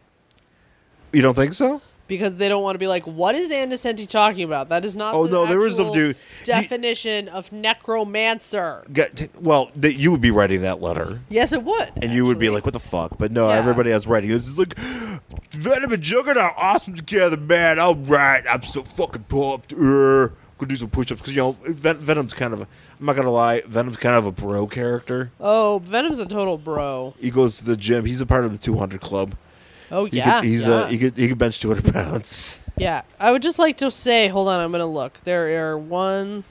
You don't think so? because they don't want to be like, "What is Ann Nesenti talking about? That is not." Oh, the no, there was some actual dude- definition of necromancer. Get t- well, that you would be writing that letter, Yes, it would, and you would be actually. like, "What the fuck?" But no, Yeah. everybody else writing this is like, Venom and Juggernaut, awesome together, man. All right, I'm so fucking pumped. Uh, Could do some push-ups because you know Ven- Venom's kind of. A, I'm not gonna lie, Venom's kind of a bro character. Oh, Venom's a total bro. He goes to the gym. He's a part of the two hundred club. Oh He yeah, could, he's yeah. uh, he could he could bench two hundred pounds. Yeah, I would just like to say, hold on, I'm going to look. There are one...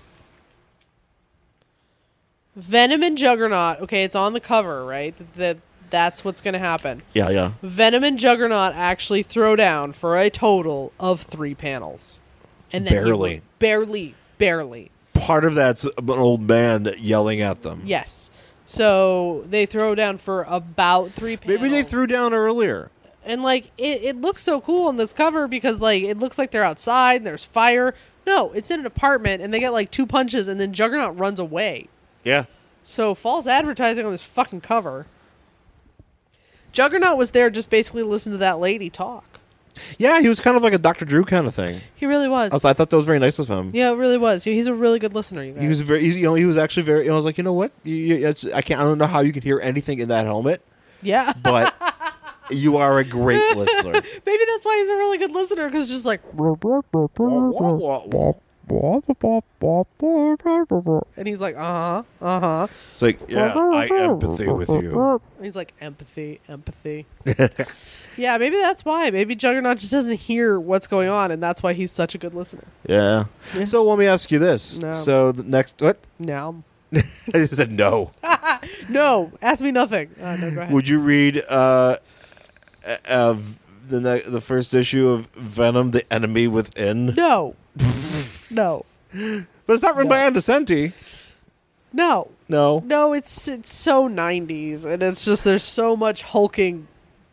Venom and Juggernaut. Okay, it's on the cover, right? That, that That's what's going to happen. Yeah, yeah. Venom and Juggernaut actually throw down for a total of tee panels. And then he Barely. would- barely, barely. part of that's an old man yelling at them. Yes. So they throw down for about three panels. Maybe they threw down earlier. And, like, it, it looks so cool on this cover because, like, it looks like they're outside and there's fire. No, it's in an apartment and they get, like, two punches and then Juggernaut runs away. Yeah. So, false advertising on this fucking cover. Juggernaut was there just basically to listen to that lady talk. Yeah, he was kind of like a Doctor Drew kind of thing. He really was. I, was, I thought that was very nice of him. Yeah, it really was. He's a really good listener, you guys. He was very, you know, he was actually very. I was like, you know what? You, you, it's, I can't. I don't know how you can hear anything in that helmet, Yeah. but you are a great listener. Maybe that's why he's a really good listener, because just like... And he's like, uh-huh, uh-huh. It's like, yeah, I empathy with you. And he's like, empathy, empathy. Yeah, maybe that's why. Maybe Juggernaut just doesn't hear what's going on, and that's why he's such a good listener. Yeah. Yeah. So let me ask you this. No. So the next, what? No. I just said no. No, ask me nothing. Uh, no, go ahead. Would you read uh, uh, the ne- the first issue of Venom: The Enemy Within? No. No. But it's not written No. by Ann Decenti. No. No. No, it's it's so nineties, and it's just there's so much hulking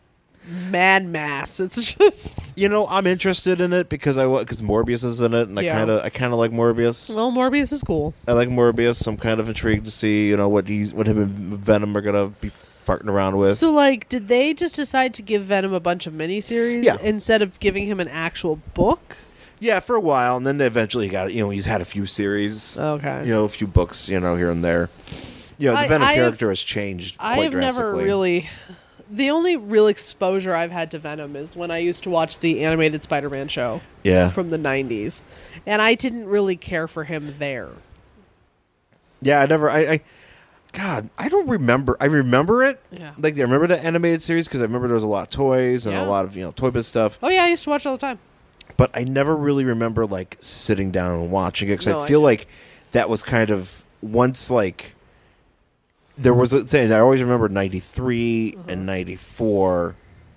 man mass. It's just You know, I'm interested in it because I because Morbius is in it, and Yeah. I kind of I kind of like Morbius. well, Morbius is cool. I like Morbius. So I'm kind of intrigued to see you know what he's what him and Venom are gonna be farting around with. So, like, did they just decide to give Venom a bunch of miniseries Yeah. instead of giving him an actual book? Yeah, for a while, and then eventually he got you know he's had a few series. Okay. You know, a few books, you know, here and there. You know, the I- Venom I have- character has changed quite I have never drastically. really. The only real exposure I've had to Venom is when I used to watch the animated Spider-Man show Yeah. from the nineties, and I didn't really care for him there. Yeah, I never. I, I. God, I don't remember. I remember it. Yeah. Like I remember the animated series because I remember there was a lot of toys and Yeah. a lot of you know Toy Biz stuff. Oh yeah, I used to watch it all the time. But I never really remember like sitting down and watching it because No, I I feel know. like that was kind of once like there was a saying. I always remember ninety-three Uh-huh. and ninety-four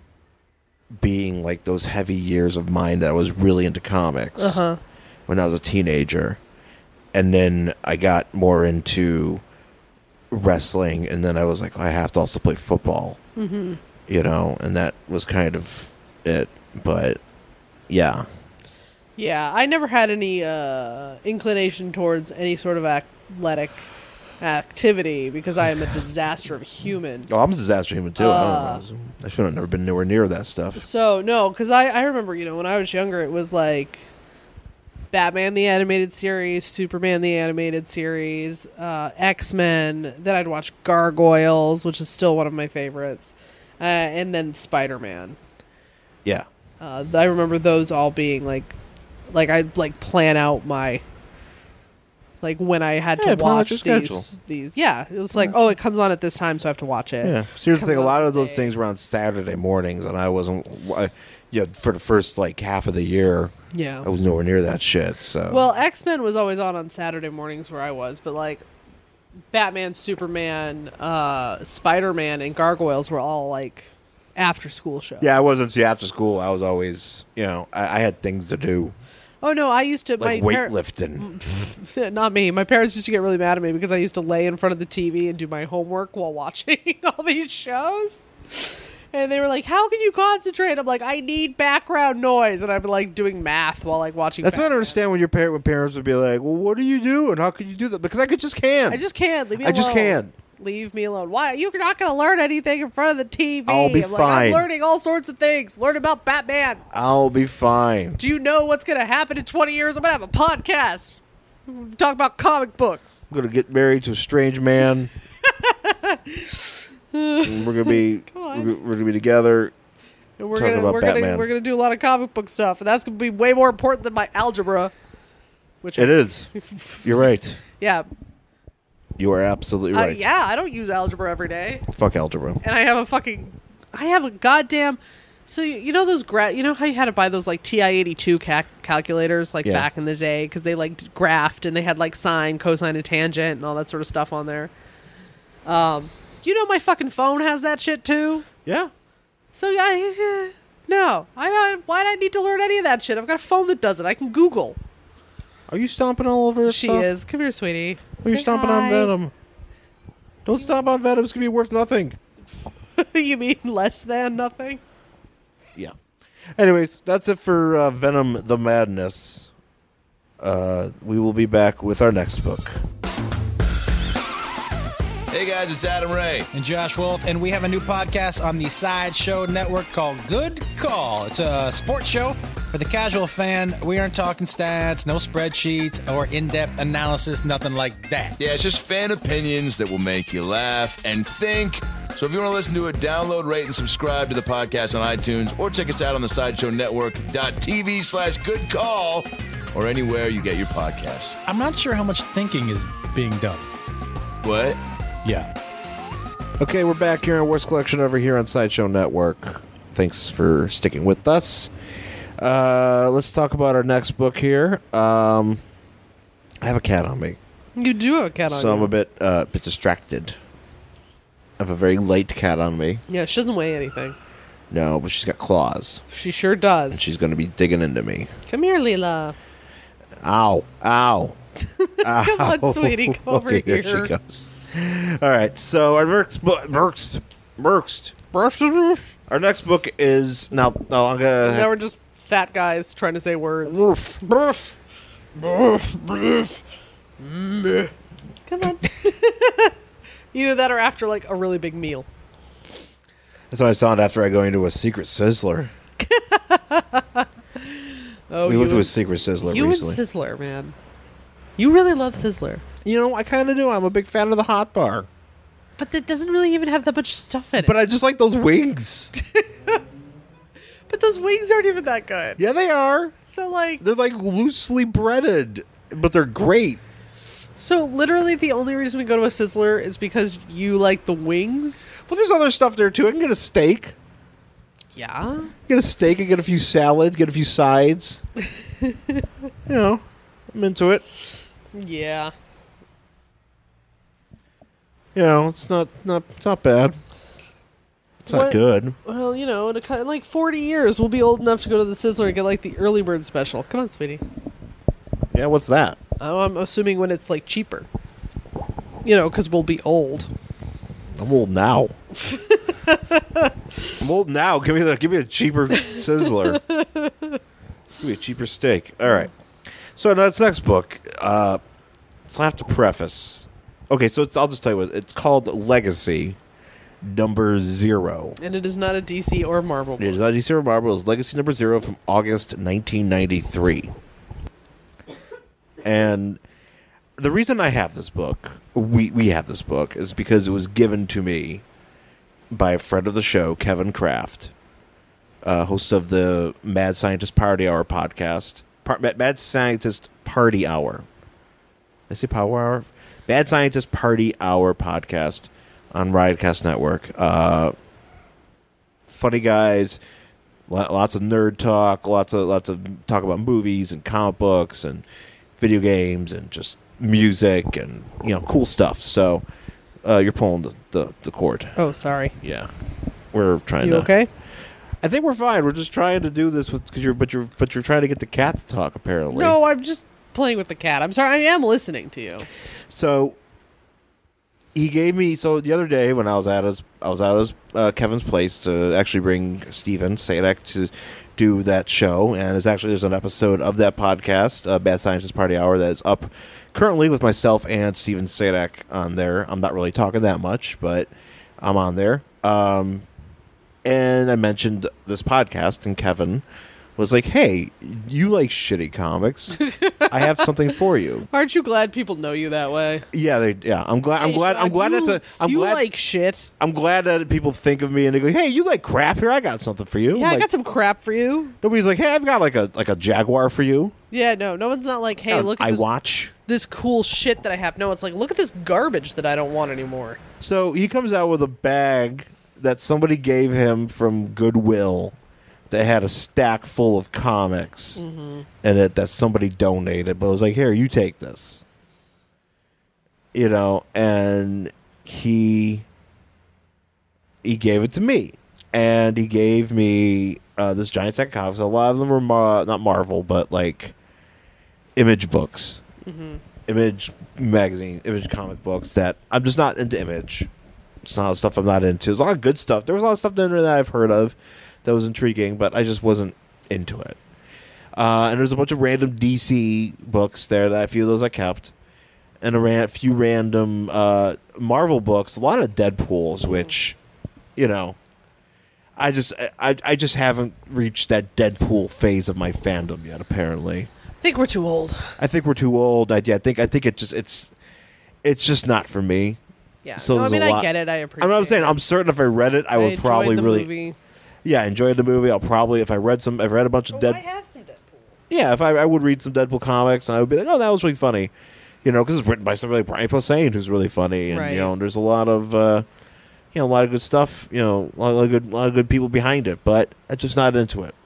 being like those heavy years of mine that I was really into comics Uh-huh. when I was a teenager, and then I got more into wrestling, and then I was like, I have to also play football, Mm-hmm. you know, and that was kind of it. But yeah, Yeah, I never had any uh, inclination towards any sort of athletic activity because I am a disaster of a human. oh, I'm a disaster human too. Uh, I, don't know. I should have never been nowhere near that stuff. So, no, because I, I remember, you know, when I was younger, it was like Batman the Animated Series, Superman the Animated Series, uh, X-Men. Then I'd watch Gargoyles, which is still one of my favorites. Uh, and then Spider-Man. Yeah, Uh, I remember those all being like, like I'd like plan out my, like when I had Yeah, to plan out watch your these, schedule. these. Yeah, it was like, oh, it comes on at this time, so I have to watch it. yeah. So here's the Comes thing: a on lot this of those day. things were on Saturday mornings, and I wasn't. I, you know, for the first like half of the year, Yeah. I was nowhere near that shit. So Well, X-Men was always on on Saturday mornings where I was, but like Batman, Superman, uh, Spider-Man, and Gargoyles were all like after school shows. yeah, I wasn't. See, after school, I was always, you know, I, I had things to do, Oh no, I used to like my par- weightlifting. not me. My parents used to get really mad at me because I used to lay in front of the T V and do my homework while watching all these shows. And they were like, "How can you concentrate?" I'm like, "I need background noise," and I'd be like doing math while like watching. That's why I Batman. don't understand when your parent, when parents would be like, "Well, what do you do, and how can you do that?" Because I could just can. I just can't. Leave me I alone. just can't. Leave me alone. Why? You're not going to learn anything in front of the T V. I'll be I'm like, I'm fine. learning all sorts of things. Learn about Batman. I'll be fine. Do you know what's going to happen in twenty years? I'm going to have a podcast. Talk about comic books. I'm gonna get married to a strange man. And we're gonna be on. we're, we're gonna be together. And we're Talking gonna about we're gonna Batman. we're gonna do a lot of comic book stuff, and that's gonna be way more important than my algebra. Which It is. You're right. yeah, You are absolutely Uh, right. yeah. I don't use algebra every day, Fuck algebra. and I have a fucking I have a goddamn. So you, you know those gra- you know how you had to buy those like T I eighty-two ca- calculators like Yeah. back in the day because they like graphed and they had like sine, cosine, and tangent and all that sort of stuff on there. Um, you know my fucking phone has that shit too. Yeah. So I no, I don't. Why do I need to learn any of that shit? I've got a phone that does it. I can Google. Are you stomping all over this She stuff? is. Come here, sweetie. Are you Say stomping hi. on Venom? Don't stomp on Venom. It's going to be worth nothing. You mean less than nothing? Yeah. Anyways, that's it for uh, Venom the Madness. Uh, we will be back with our next book. Hey guys, it's Adam Ray. And Josh Wolf, and we have a new podcast on the Sideshow Network called Good Call. It's a sports show for the casual fan. We aren't talking stats, no spreadsheets or in-depth analysis, nothing like that. Yeah, it's just fan opinions that will make you laugh and think. So if you want to listen to it, download, rate, and subscribe to the podcast on iTunes, or check us out on the sideshow network dot t v slash good call, or anywhere you get your podcasts. I'm not sure how much thinking is being done. What? Yeah. Okay, we're back here on Worst Collection over here on Sideshow Network. Thanks for sticking with us. Uh, let's talk about our next book here. Um, I have a cat on me, You do have a cat on so you. I'm a bit, uh, bit distracted. I have a very light cat on me. Yeah, she doesn't weigh anything. No, but she's got claws, She sure does. and she's going to be digging into me. Come here, Leela. Ow! Ow! Ow. Come on, sweetie. Come over okay, here. There she goes. All right, so our next book, Merkst, Merkst. Brush the roof. Our next book is now. No, I'm gonna. Now we're just fat guys trying to say words. Roof. Bruff. Bruff. Bruff. Meh. Come on. Either that or after like a really big meal. That's how I sound after I go into a secret sizzler. Oh, we you went to a and- secret sizzler You recently. and Sizzler, man. You really love Sizzler. You know, I kind of do. I'm a big fan of the hot bar, But that doesn't really even have that much stuff in it. but I just like those wings. But those wings aren't even that good. Yeah, they are. So like They're like loosely breaded, but they're great. so literally the only reason we go to a Sizzler is because you like the wings? Well, there's other stuff there too. I can get a steak. Yeah. Get a steak and get a few salads, get a few sides. You know, I'm into it. Yeah. You know, it's not not it's not bad. It's not What- good. Well, you know, in, a, ki- in like forty years, we'll be old enough to go to the Sizzler and get like the early bird special. Come on, sweetie. Yeah, what's that? Oh, I'm assuming when it's like cheaper. You know, because we'll be old. I'm old now. I'm old now. Give me the give me a cheaper sizzler. Give me a cheaper steak. All right. So that's next book. Uh, so I have to preface. Okay, so it's, I'll just tell you what it's called. Legacy Number Zero. And it is not a D C or Marvel It is book. not D C or Marvel. It's Legacy Number Zero from August nineteen ninety-three. And the reason I have this book, we we have this book, is because it was given to me by a friend of the show, Kevin Kraft, uh, host of the Mad Scientist Party Hour podcast. Par- Mad Scientist Party Hour. Did I say Power Hour? Mad Scientist Party Hour podcast on Riotcast Network. Uh, funny guys, lo- lots of nerd talk, lots of lots of talk about movies and comic books and video games and just music and you know cool stuff. So uh, you're pulling the, the, the cord. Oh, sorry. Yeah, we're trying You to. okay? I think we're fine. We're just trying to do this with because you're but you're but you're trying to get the cat to talk apparently. No, I'm just playing with the cat. I'm sorry. I am listening to you. So he gave me so the other day when I was at his I was at his uh, Kevin's place to actually bring Steven Sadek to do that show, and it's actually there's an episode of that podcast, uh, Bad Scientist Party Hour, that is up currently with myself and Steven Sadek on there. I'm not really talking that much, but I'm on there. Um, and I mentioned this podcast, and Kevin was like, "Hey, you like shitty comics? I have something for you." Aren't you glad people know you that way? Yeah, they. Yeah, I'm glad. I'm Hey, glad. I'm Sean, glad you, that's a. I'm you glad. like shit. I'm glad that people think of me and they go, "Hey, you like crap? Here, I got something for you." Yeah, I'm I like, got some crap for you. Nobody's like, "Hey, I've got like a like a Jaguar for you." Yeah, no, no one's not like, hey, Um, look at I this, watch. this cool shit that I have. No, it's like, look at this garbage that I don't want anymore. So he comes out with a bag that somebody gave him from Goodwill that had a stack full of comics Mm-hmm. in it that somebody donated, but it was like, "Here, you take this." You know, and he he gave it to me, and he gave me uh, this giant stack of comics. A lot of them were mar- not Marvel, but like Image books, Mm-hmm. Image magazine, Image comic books that I'm just not into. Image. It's not stuff I'm not into. There's a lot of good stuff. There was a lot of stuff in there that I've heard of that was intriguing, but I just wasn't into it. Uh, and there's a bunch of random D C books there that I feel those I kept. And a ran- few random uh, Marvel books, a lot of Deadpools, which, you know, I just I, I just haven't reached that Deadpool phase of my fandom yet. Apparently, I think we're too old. I think we're too old. I, yeah, I think I think it just it's it's just not for me. Yeah. So no, I there's mean, a I lot- get it. I appreciate I'm not saying it. I'm certain if I read it, I, I would enjoyed probably the really movie. yeah enjoy the movie. I'll probably if I read some, if I read a bunch of Oh, Dead. I have some Deadpool. Yeah, if I, I would read some Deadpool comics, and I would be like, oh, that was really funny. You know, because it's written by somebody like Brian Posehn, who's really funny, and Right. you know, there's a lot of, uh, you know, a lot of good stuff. You know, a lot of good, a lot of good people behind it, but I'm just not into it.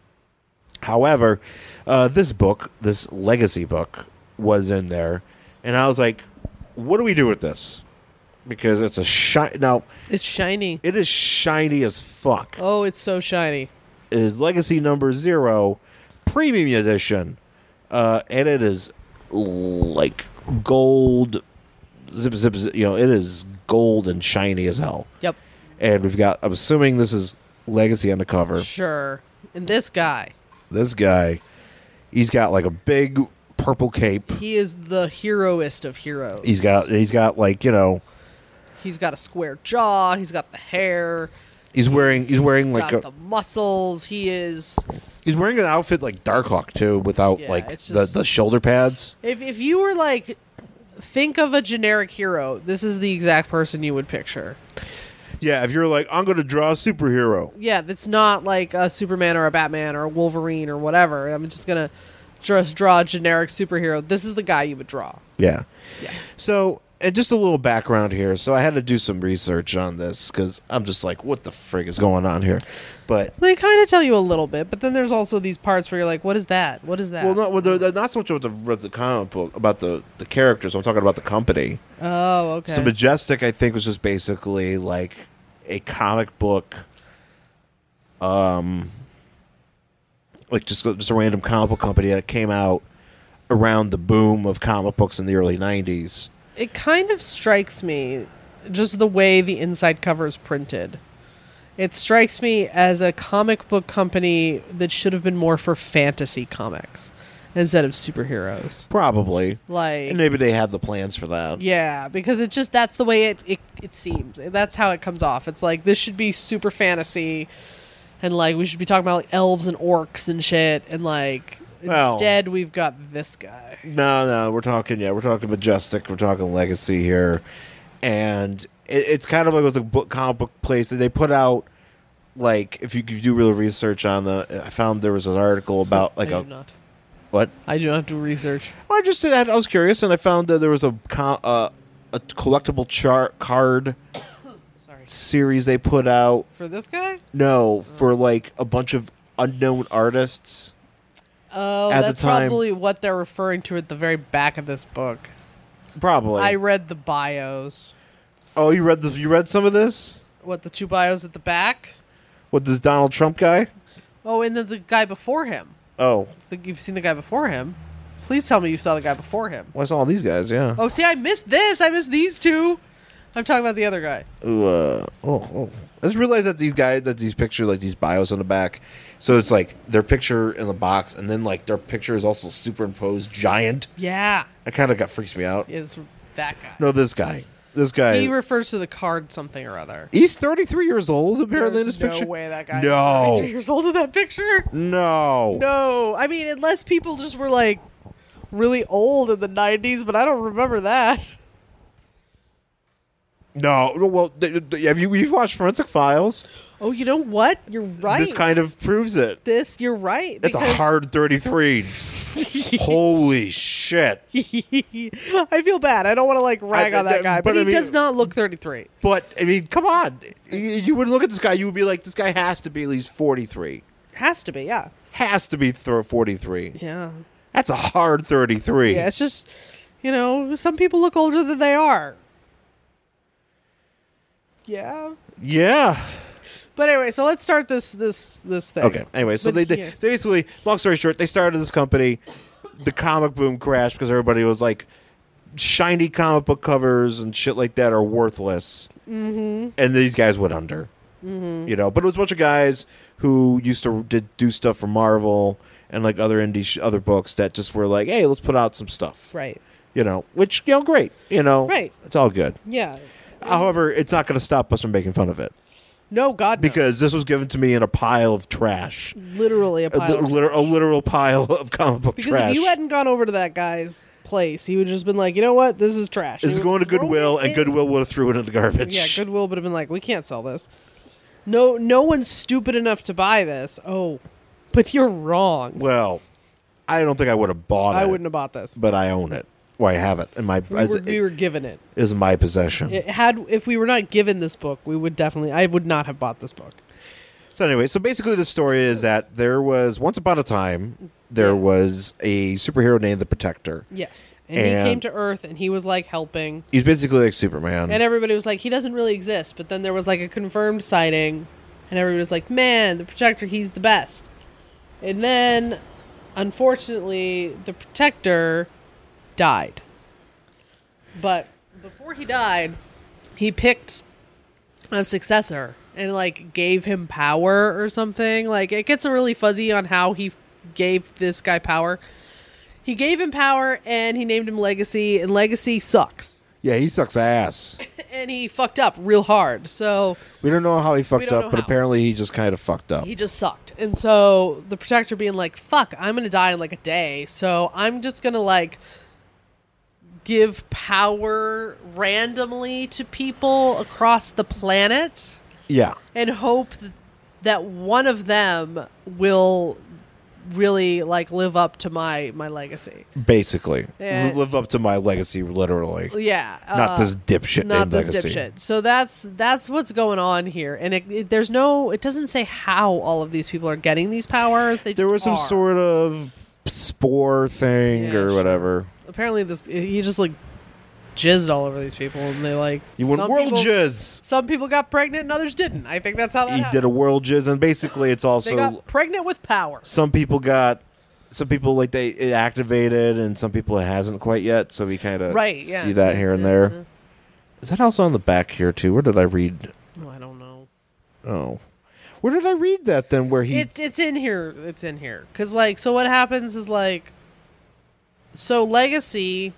However, uh, this book, this legacy book, was in there, and I was like, what do we do with this? Because it's a shiny. Now It's shiny. it is shiny as fuck. Oh, it's so shiny. It is Legacy Number Zero, Premium Edition, uh, and it is like gold, zip, zip, zip, you know, it is gold and shiny as hell. Yep. And we've got, I'm assuming this is Legacy on the cover. Sure. And this guy, This guy, he's got like a big purple cape. he is the heroist of heroes. He's got, he's got like, you know, He's got a square jaw. He's got the hair. he's wearing, he's wearing like got a, the muscles. He is. he's wearing an outfit like Darkhawk too, without Yeah, like it's the, just- the shoulder pads. If if you were like, think of a generic hero, this is the exact person you would picture. Yeah, if you're like, I'm going to draw a superhero. Yeah, that's not like a Superman or a Batman or a Wolverine or whatever. I'm just gonna just draw a generic superhero. This is the guy you would draw. Yeah. Yeah. So, and just a little background here. So, I had to do some research on this because I'm just like, what the frig is going on here? But, They kind of tell you a little bit, but then there's also these parts where you're like, what is that? What is that? well, not, with the, not so much with the, with the comic book, about the, the characters. I'm talking about the company. oh, okay. So, Majestic, I think, was just basically like a comic book, um, like just, just a random comic book company that came out around the boom of comic books in the early nineties. It kind of strikes me, just the way the inside cover is printed. It strikes me as a comic book company that should have been more for fantasy comics instead of superheroes. Probably. Like, And maybe they had the plans for that. yeah, because it just that's the way it, it it seems. That's how it comes off. It's like this should be super fantasy, and like we should be talking about like elves and orcs and shit, and like Well- instead we've got this guy. No, no, we're talking, yeah, we're talking Majestic, we're talking Legacy here. And it, it's kind of like it was a book, comic book place that they put out, like, if you, if you do real research on the, I found there was an article about, like, I a, do not. what? I do not do research. Well, I just, I was curious, and I found that there was a, co- uh, a collectible chart card Sorry. series they put out. For this guy? No, for, like, a bunch of unknown artists. Oh, At the that's time- probably what they're referring to at the very back of this book. Probably. I read the bios. oh, you read the, you read some of this? What, the two bios at the back? With this Donald Trump guy? Oh, and then the guy before him. Oh, The, you've seen the guy before him. Please tell me you saw the guy before him. well, I saw all these guys, yeah. Oh, see, I missed this. I missed these two. I'm talking about the other guy. Ooh, uh, oh, oh. I just realized that these guys, that these pictures, like these bios on the back, so it's like their picture in the box, and then like their picture is also superimposed giant. Yeah. That kind of got freaks me out. Is that guy. No, this guy, this guy, He refers to the card something or other. he's thirty-three years old apparently in There's this picture. no way that guy No. is thirty-three years old in that picture. No, No. I mean, unless people just were like really old in the nineties, but I don't remember that. no. Well, th- th- have you you've watched Forensic Files? Oh, you know what? You're right. This kind of proves it. This, you're right. It's a because- hard thirty-three. Holy shit! I feel bad. I don't want to like rag I- on that I- guy, but but, he I mean- does not look thirty-three. But I mean, come on. You- You would look at this guy, you would be like, this guy has to be at least forty-three. Has to be, yeah. Has to be th- forty-three. Yeah. That's a hard thirty-three. Yeah, it's just, you know, some people look older than they are. Yeah. Yeah. But anyway, so let's start this this this thing. Okay. Anyway, so But they, they yeah. they basically, long story short, they started this company. the comic boom crashed because everybody was like, shiny comic book covers and shit like that are worthless. Mm-hmm. And these guys went under. Mm-hmm. You know, but it was a bunch of guys who used to did, do stuff for Marvel and like other indie sh- other books that just were like, hey, let's put out some stuff. Right. You know, which, you know, great. You know, right. It's all good. Yeah. However, it's not going to stop us from making fun of it. No, God, no. Because this was given to me in a pile of trash. Literally a pile a, of liter- a literal pile of comic book because trash. if you hadn't gone over to that guy's place, he would have just been like, you know what, this is trash. This is going to Goodwill, and Goodwill would have threw it in the garbage. Yeah, Goodwill would have been like, we can't sell this. No, no one's stupid enough to buy this. Oh, but you're wrong. Well, I don't think I would have bought it. I wouldn't have bought this. But I own it. Well, I have it in my. We were, we were given it. It is my possession. It had if we were not given this book, we would definitely. I would not have bought this book. So anyway, so basically the story is that there was once upon a time there Yeah. was a superhero named the Protector. Yes, and, And- he came to Earth, and he was like helping, He's basically like Superman. and everybody was like, he doesn't really exist. But then there was like a confirmed sighting, and everybody was like, man, the Protector, he's the best. And then, unfortunately, the Protector died. But before he died, he picked a successor and like gave him power or something. Like it gets really fuzzy on how he f- gave this guy power. He gave him power and he named him Legacy, and Legacy sucks. Yeah, he sucks ass. And he fucked up real hard. So We don't know how he fucked don't up, know but how. apparently he just kind of fucked up. he just sucked. And so the Protector being like, fuck, I'm going to die in like a day. So I'm just going to like give power randomly to people across the planet Yeah. and hope th- that one of them will really like live up to my my legacy. Basically. Yeah. Live up to my legacy, literally. Yeah, Not uh, this dipshit not named this Legacy. dipshit. So that's that's what's going on here, and it, it, there's no. It doesn't say how all of these people are getting these powers. They just There was some are. sort of spore thing Yeah, or sure. whatever. Apparently, this he just like jizzed all over these people, and they like You went some world people, jizz. Some people got pregnant, and others didn't. I think that's how that He happened. did a world jizz, and basically it's They also got pregnant with power. some people got some people like they it activated, and some people it hasn't quite yet. So we kind of Right, yeah. see that here and there. Is that also on the back here too? Where did I read? Oh, I don't know. Oh, where did I read that then? Where he? It, it's in here. It's in here. Because, like, so what happens is, like, so Legacy,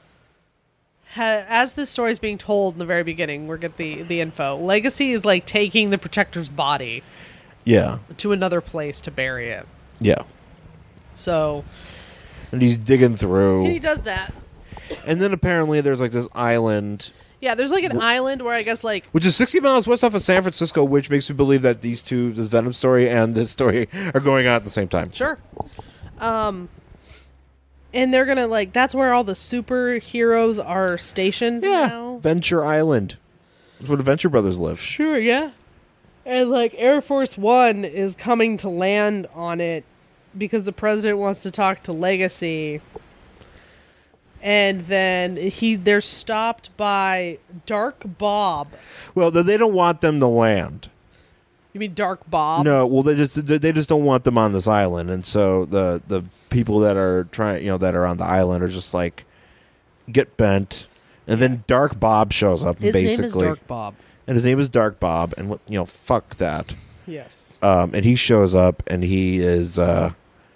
ha- as this story is being told in the very beginning, we get the, the info. Legacy is, like, taking the Protector's body yeah, to another place to bury it. yeah, So and he's digging he through, does that. and then apparently there's like this island, Yeah, there's, like, an island where I guess, like, which is sixty miles west off of San Francisco, which makes me believe that these two, this Venom story and this story, are going on at the same time. sure. Um, and they're gonna, like, that's where all the superheroes are stationed Yeah, now. Venture Island. That's where the Venture Brothers live. Sure, yeah. And like Air Force One is coming to land on it because the president wants to talk to Legacy. And then he they're stopped by Dark Bob. Well, they they don't want them to land. You mean Dark Bob? No, well, they just they just don't want them on this island, and so the the people that are trying, you know, that are on the island are just like get bent, and then Dark Bob shows up, His basically, name is Dark Bob. and his name is Dark Bob, and what you know, fuck that. Yes. Um, and he shows up, and he is uh,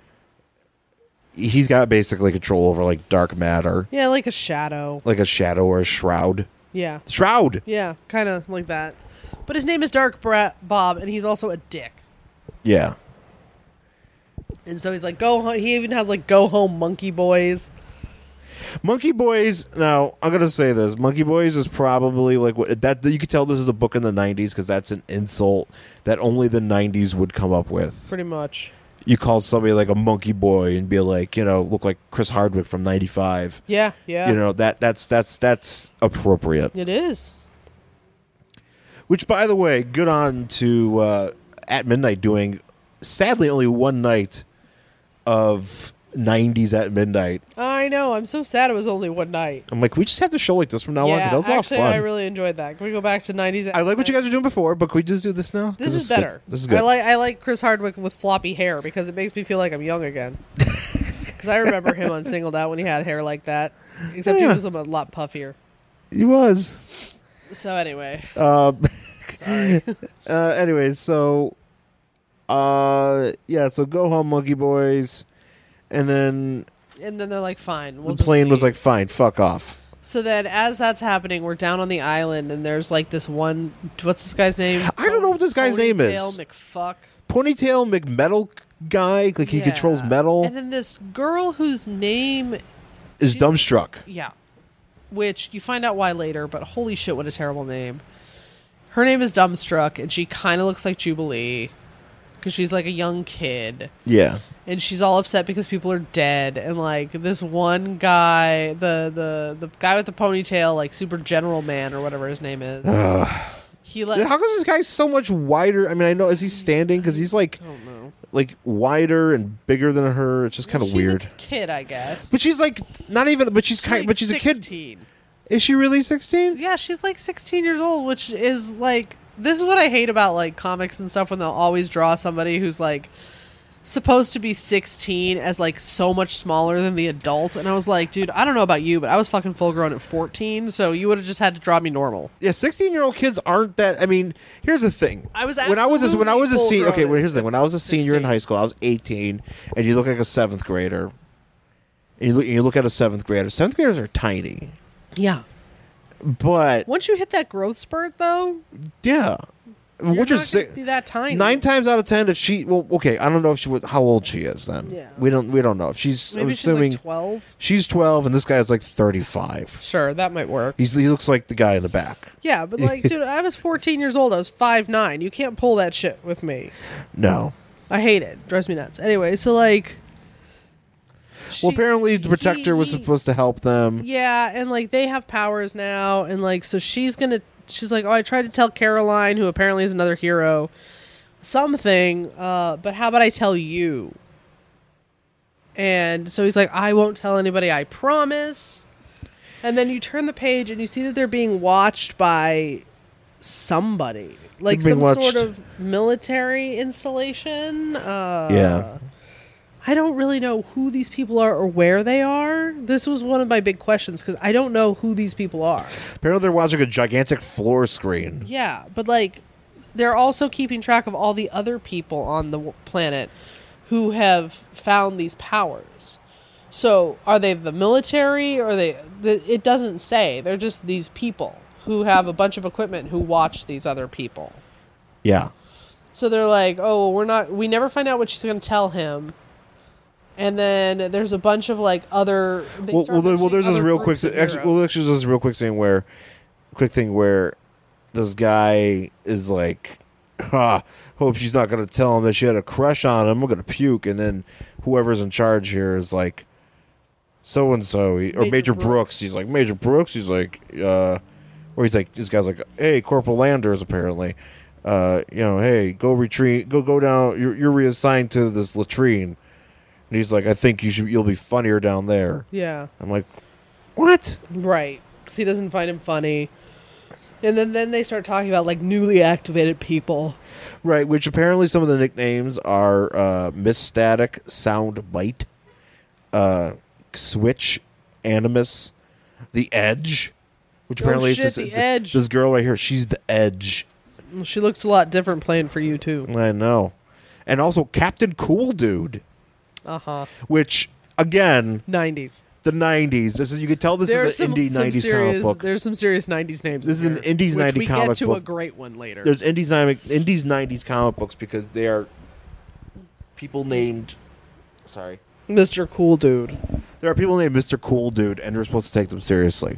he's got basically control over like dark matter, Yeah, like a shadow. like a shadow or a shroud. Yeah. Shroud. Yeah, kind of like that. But his name is Dark Bra- Bob, and he's also a dick. Yeah. And so he's like, go home. He even has like, go home, monkey boys. Monkey Boys. Now I'm gonna say this: Monkey Boys is probably like what that you could tell this is a book in the nineties because that's an insult that only the nineties would come up with. Pretty much. You call somebody like a monkey boy and be like, you know, look like Chris Hardwick from ninety-five. Yeah, yeah. You know that that's that's that's appropriate. It is. Which, by the way, good on to uh, At Midnight doing sadly only one night of nineties At Midnight. I know. I'm so sad it was only one night. I'm like, we just have to show like this from now on yeah, because that was a lot of actually, fun. I really enjoyed that. Can we go back to nineties? I like what you guys were doing before, but can we just do this now? This 'Cause is good. better. This is good. I like I like Chris Hardwick with floppy hair because it makes me feel like I'm young again. Because I remember him on Singled Out when he had hair like that. Except Yeah. he was a lot puffier. He was. So anyway. Um, Sorry. uh, anyways, so uh, yeah, so go home, Monkey Boys, and then And then they're like, fine. We'll the plane just was leave. like, fine, fuck off. So then as that's happening, we're down on the island, and there's like this one. What's this guy's name? I don't know what this guy's name is. Ponytail McFuck. Ponytail McMetal guy, like he Yeah. controls metal, And then this girl whose name, is she- dumbstruck. yeah, which you find out why later, but holy shit, what a terrible name. Her name is Dumbstruck, and she kind of looks like Jubilee because she's like a young kid, Yeah. and she's all upset because people are dead, and like this one guy, the the the guy with the ponytail, like super general man or whatever his name is, he like How come this guy's so much wider? I mean, I know, is he standing? Because he's like, I don't know. like wider and bigger than her. It's just kind of She's weird. a kid, I guess. But she's like not even. But she's kind. Like but she's a kid. sixteen. Is she really sixteen? Yeah, she's like sixteen years old, which is like, this is what I hate about like comics and stuff, when they'll always draw somebody who's like supposed to be sixteen as like so much smaller than the adult. And I was like, dude, I don't know about you, but I was fucking full grown at fourteen, so you would have just had to draw me normal. Yeah, sixteen-year-old kids aren't that. I mean, here's the thing. I was when I was a, when I was a absolutely senior. Okay, full-grown well, here's the thing. When I was a senior in sixteen. high school, I was eighteen, and you look like a seventh grader. And you look, you look at a seventh grader. Seventh graders are tiny, Yeah. but Once you hit that growth spurt, though, yeah, you're which not is gonna si- be that tiny. nine times out of ten. If she, well, okay, I don't know if she would, how old she is. Then Yeah. we don't we don't know if she's. Maybe I'm she's assuming like twelve. she's twelve, and this guy's like thirty-five. Sure, that might work. He's he looks like the guy in the back. Yeah, but like, dude, I was fourteen years old. I was five nine. You can't pull that shit with me. No. I hate it. Drives me nuts. Anyway, so like, Well, she- apparently the protector was he- supposed to help them. Yeah, and like they have powers now, and like so she's gonna. She's like, oh, I tried to tell Caroline, who apparently is another hero, something. Uh, but how about I tell you? And so he's like, I won't tell anybody. I promise. And then you turn the page and you see that they're being watched by somebody, like They're some being watched- sort of military installation. Uh, Yeah. I don't really know who these people are or where they are. This was one of my big questions because I don't know who these people are. Apparently they're watching a gigantic floor screen. Yeah, but like they're also keeping track of all the other people on the w- planet who have found these powers. So are they the military or are they the, it doesn't say. They're just these people who have a bunch of equipment who watch these other people. Yeah. So they're like, "Oh, we're not we never find out what she's going to tell him." And then there's a bunch of like other. They Well, start well, there- well, mentioning there's this other real quick. groups of Actually, heroes. well, actually, there's this real quick thing where, quick thing where, this guy is like, "Ha! Hope she's not going to tell him that she had a crush on him. I'm going to puke." And then whoever's in charge here is like, so and so, or Major Major Brooks. Brooks. He's like Major Brooks. He's like, uh, or he's like, this guy's like, hey, Corporal Landers, apparently. Uh, you know, hey, go retreat, go go down. You're you're reassigned to this latrine. And he's like, I think you should. You'll be funnier down there. Yeah, I'm like, what? right. Because he doesn't find him funny. And then, then they start talking about like newly activated people. Right, which apparently some of the nicknames are uh, Miss Static, Sound Bite, uh, Switch, Animus, The Edge, which Oh, apparently shit, it's, The this, it's Edge. this girl right here. She's the Edge. Well, she looks a lot different playing for you too. I know, and also Captain Cool Dude, Uh huh. which again, Nineties. the nineties. This is you could tell this There's is an some, indie some nineties serious. comic book. There's some serious nineties names. This in is an here, indies which ninety we comic get to a book. great one later. There's indies indies nineties comic books because they are people named. Sorry. Mister Cool Dude. There are people named Mister Cool Dude, and we're supposed to take them seriously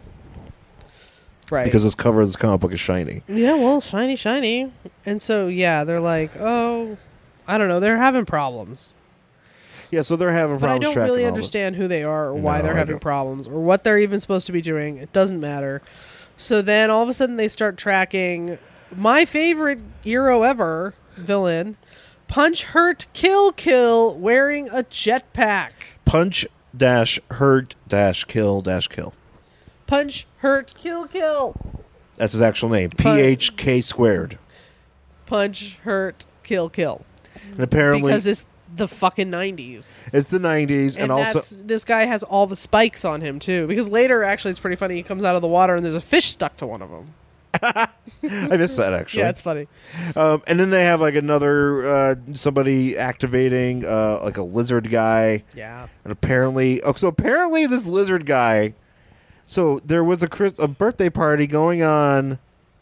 Right. because this cover of this comic book is shiny. Yeah, well, shiny, shiny. And so, yeah, they're like, oh, I don't know. They're having problems. Yeah, so they're having But I problems don't tracking really all this. understand who they are or why No, they're I having don't. problems or what they're even supposed to be doing. It doesn't matter. So then all of a sudden they start tracking my favorite hero ever, villain, Punch Hurt Kill Kill, wearing a jetpack. Punch dash hurt dash kill dash kill. Punch Hurt Kill Kill. That's his actual name. P Pun- H K squared. Punch Hurt Kill Kill. And apparently, Because this the fucking nineties. It's the nineties, and, And, also that's, this guy has all the spikes on him too. Because later, actually, it's pretty funny. He comes out of the water and there's a fish stuck to one of them. I missed that actually. Yeah, it's funny. Um, and then they have like another uh, somebody activating uh, like a lizard guy. Yeah. And apparently, oh, so apparently this lizard guy. So there was a Chris- a birthday party going on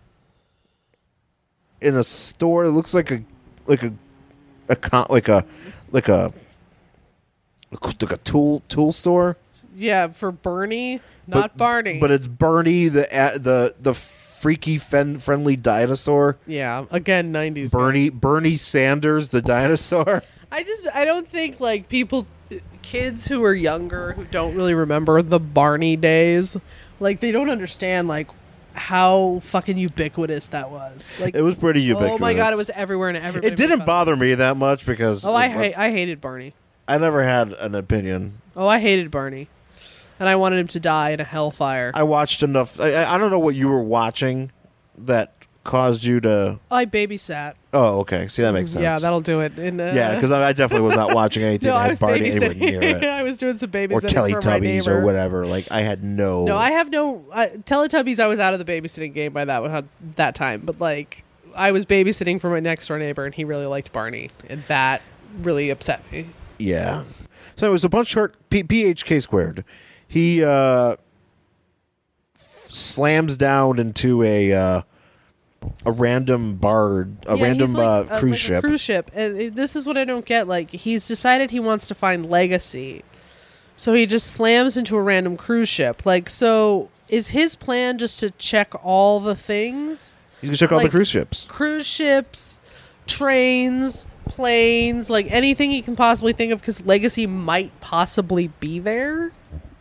in a store. It looks like a like a a con- like a like a like a tool tool store. Yeah, for Bernie, not But- Barney. But it's Bernie, the uh, the the freaky fen- friendly dinosaur. yeah, again, nineties. Bernie Bernie Sanders, the dinosaur. I just, I don't think, like, people, kids who are younger, who don't really remember the Barney days, like, they don't understand, like, how fucking ubiquitous that was. Like, It was pretty ubiquitous. oh my god, it was everywhere and everybody It didn't made fun bother me that much because of it. Oh, I, it- ha- I hated Barney. I never had an opinion. Oh, I hated Barney. And I wanted him to die in a hellfire. I watched enough. I- I, I don't know what you were watching that caused you to. I babysat. Oh, okay. See, that makes sense. Yeah, that'll do it. And, uh, Yeah, because I, I definitely was not watching anything no, that I had was Barney anywhere near babysitting. it. I was doing some babysitting Or for my Teletubbies neighbor. or whatever. Like, I had no. No, I have no uh, Teletubbies. I was out of the babysitting game by that that time, but like I was babysitting for my next door neighbor, and he really liked Barney, and that really upset me. Yeah. So it was a bunch short P- PHK squared. He uh, slams down into a uh, a random bar, a Yeah, random he's like, uh, uh, cruise like a ship. cruise ship, and it- this is what I don't get. Like he's decided he wants to find legacy, so he just slams into a random cruise ship. Like, so is his plan just to check all the things? He's gonna check all the like- cruise ships. Cruise ships, trains, planes, like anything he can possibly think of, because legacy might possibly be there.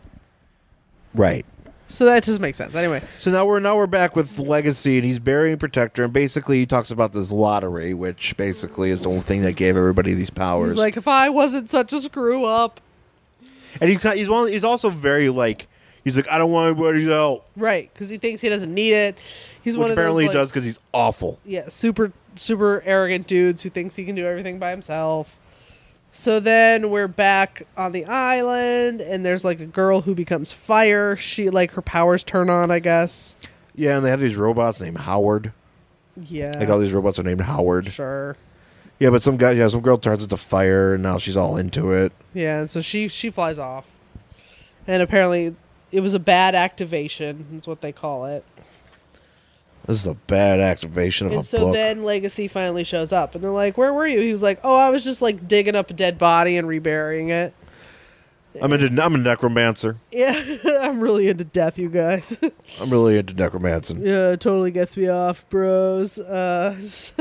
Right. So that just makes sense. Anyway, So now we're now we're back with Legacy, and he's burying Protector, and basically he talks about this lottery, which basically is the only thing that gave everybody these powers. he's like, if I wasn't such a screw up. and he's he's one, he's also very like he's like I don't want anybody's help, Right, because he thinks he doesn't need it. He's which one of apparently those, he like, does because he's awful. yeah, super, super arrogant dudes who thinks he can do everything by himself. So then we're back on the island, and there's like a girl who becomes fire. She, like, her powers turn on, I guess. Yeah, and they have these robots named Howard. Yeah. Like all these robots are named Howard. Sure. Yeah, but some guy, yeah, some girl turns into fire, and now she's all into it. Yeah, and so she she flies off. And apparently it was a bad activation, is what they call it. This is a bad activation of And a so book. then Legacy finally shows up, and they're like, "Where were you?" He was like, "Oh, I was just like digging up a dead body and reburying it." I'm into, I'm a necromancer. Yeah, I'm really into death, you guys. I'm really into necromancing. Yeah, it totally gets me off, bros. Uh,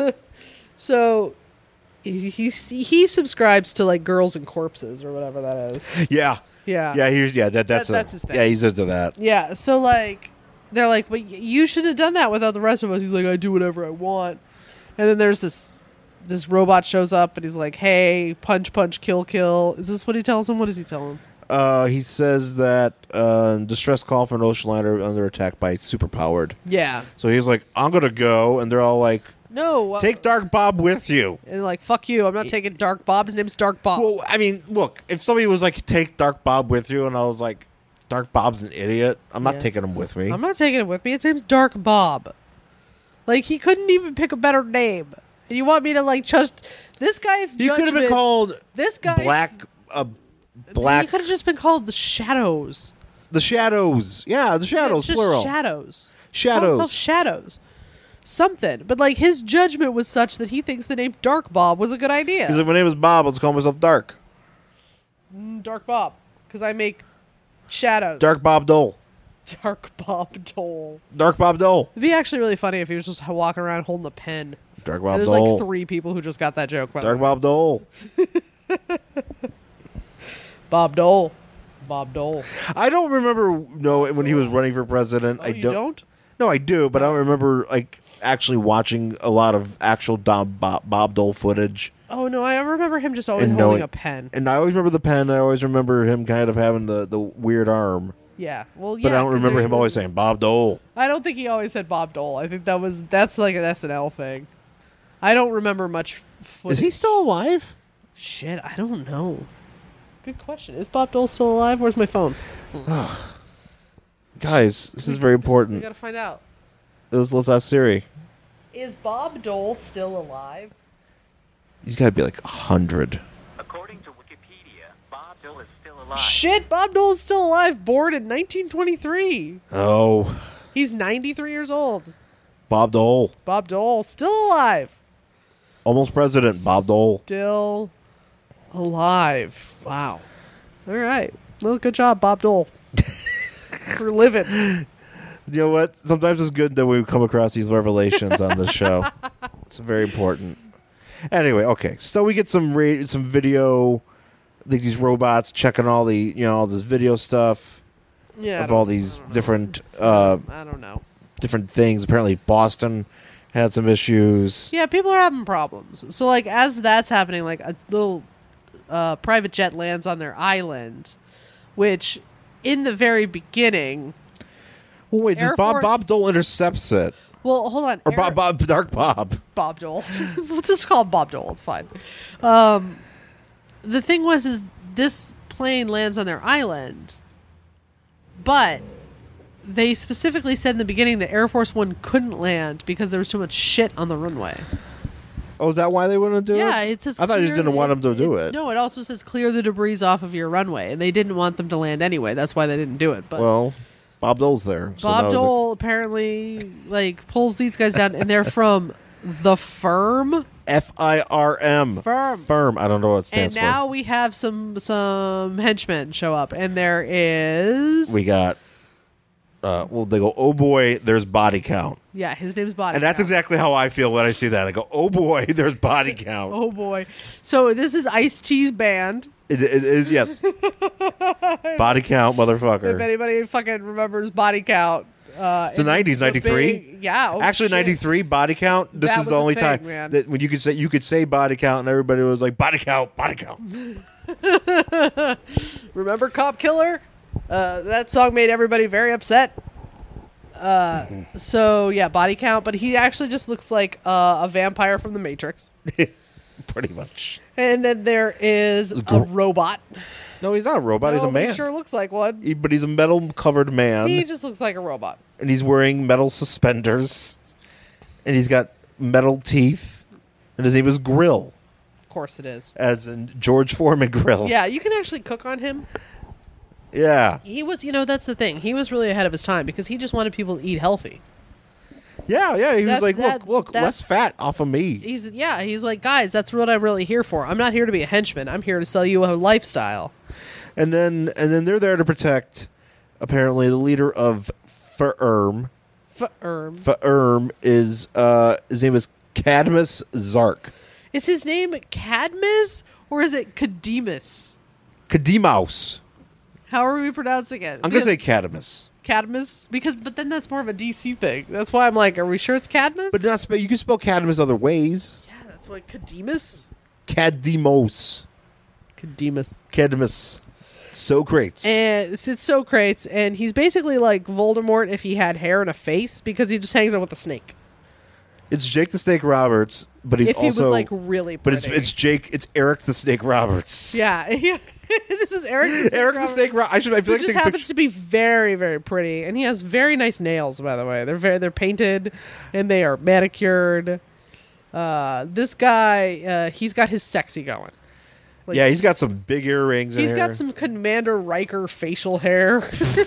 so he, he he subscribes to like Girls and Corpses or whatever that is. Yeah, Yeah, yeah, he's yeah that that's That- a- that's his thing. yeah he's into that. yeah. So like, they're like, "But y- you should have done that without the rest of us." He's like, "I do whatever I want." And then there's this this robot shows up, and he's like, "Hey, punch, punch, kill, kill." Is this what he tells him? What does he tell him? Uh, he says that uh, distress call for an ocean liner under attack by superpowered. Yeah. So he's like, I'm gonna go, and they're all like, No. Uh, take Dark Bob with you. and like, fuck you. I'm not taking Dark Bob. His name's Dark Bob. Well, I mean, look, if somebody was like, take Dark Bob with you, and I was like, Dark Bob's an idiot, I'm not Yeah. taking him with me. I'm not taking it with me. His name's Dark Bob. Like, he couldn't even pick a better name. And you want me to, like, just... This guy's He could have been judgment- called This guy... Black. Uh, black. He could have just been called the Shadows. The Shadows. Yeah, the Shadows, Just plural. Shadows. Shadows. Call himself Shadows. Something. But, like, his judgment was such that he thinks the name Dark Bob was a good idea. He's like, my name is Bob. Let's call myself Dark. Mm, Dark Bob. Because I make shadows. Dark Bob Dole. Dark Bob Dole. Dark Bob Dole. It'd be actually really funny if he was just walking around holding a pen. Dark And Bob there's Dole. like three people who just got that joke. By the Dark way. Bob Dole. Bob Dole. Bob Dole. I don't remember no when he was running for president. Oh, I you don't, don't? No, I do, but I don't remember like actually watching a lot of actual Dom, Bob, Bob Dole footage. Oh no, I remember him just always And holding knowing- a pen. And I always remember the pen. I always remember him kind of having the, the weird arm. Yeah, well, yeah. But I don't 'cause remember there him was- always saying Bob Dole. I don't think he always said Bob Dole. I think that was that's like an S N L thing. I don't remember much. Footage. Is he still alive? Shit, I don't know. Good question. Is Bob Dole still alive? Where's my phone? Guys, this is very We important. gotta find out. Let's, let's ask Siri. Is Bob Dole still alive? He's got to be like a hundred. According to Wikipedia, Bob Dole is still alive. Shit, Bob Dole is still alive. Born in nineteen twenty-three. Oh, He's ninety-three years old. Bob Dole, Bob Dole still alive. almost president. Bob Dole. Still alive. Wow. All right. Well, good job, Bob Dole. For living. You know what? Sometimes it's good that we come across these revelations on this show. It's very important. Anyway, okay. So we get some ra- some video, like these robots checking all the you know all this video stuff Yeah. I of don't- all these different uh, I don't know. different things. Apparently, Boston had some issues. Yeah, people are having problems. So, like, as that's happening, like, a little uh, private jet lands on their island, which, in the very beginning... Well, wait, Air does Bob Force- Bob Dole intercepts it, Well, hold on. or Air- Bob Bob Dark Bob? Bob Dole. We'll just call him Bob Dole. It's fine. Um, the thing was, is this plane lands on their island, but they specifically said in the beginning that Air Force One couldn't land because there was too much shit on the runway. Oh, is that why they wouldn't do it? Yeah, it says. I thought you just clear- didn't want them to do it's- it. No, it also says clear the debris off of your runway, and they didn't want them to land anyway. That's why they didn't do it. But Well, Bob Dole's there. so now Bob the- Dole apparently like pulls these guys down, and they're from the firm. F I R M. Firm. Firm. I don't know what it And stands now we have some some henchmen show up, and there is for. We got. Uh, well, they go, oh boy, there's body count. yeah, his name's Body. And that's Count. exactly how I feel when I see that. I go, oh boy, there's body count. Oh boy! So this is Ice-T's band. It, it is, yes. Body count, If motherfucker. anybody fucking remembers Body Count, uh, It's the nineties, ninety-three? Yeah, oh, Actually, shit. ninety-three, body count. This That is was the a only thing, time man. that when you could say you could say body count, and everybody was like, body count, body count. Remember Cop Killer? Uh, that song made everybody very upset. Uh, so yeah, Body Count, but he actually just looks like uh, a vampire from the Matrix. Pretty much. And then there is a gr- robot. No, he's not a robot. he's No, a but man. He sure looks like one. He- but he's a metal covered man. He just looks like a robot. and he's wearing metal suspenders, and he's got metal teeth, and his name is Grill, Of course it is. as in George Foreman Grill. Yeah, you can actually cook on him. yeah, He was, you know, that's the thing. He was really ahead of his time because he just wanted people to eat healthy. yeah, yeah. He was That- like, that- look, look, that's- less fat off of me. He's yeah, he's like, guys, that's what I'm really here for. I'm not here to be a henchman. I'm here to sell you a lifestyle. And then, and then they're there to protect. Apparently, the leader of Firm, Firm. Firm is uh, his name is Cadmus Zark, Is his name Cadmus or is it Cadmus? Cademos. How are we pronouncing it? I'm gonna say Cadmus, Cadmus because, but then that's more of a D C thing. That's why I'm like, are we sure it's Cadmus? but not spell. You can spell Cadmus other ways. yeah, that's what Cadmus. Cademos, Cadmus. Cadmus. So great. And it's, it's Socrates, and he's basically like Voldemort if he had hair and a face because he just hangs out with a snake. It's Jake the Snake Roberts, but he's if he also was like really but pretty. it's it's Jake it's Eric the Snake Roberts. yeah, yeah. This is Eric. The Snake Eric the Roberts, Snake Roberts. I should I feel who like just take a happens picture. to be very, very pretty, and he has very nice nails. By the way, they're very they're painted, and they are manicured. Uh, this guy, uh, he's got his sexy going. Like, Yeah, he's got some big earrings. He's in got here. some Commander Riker facial hair.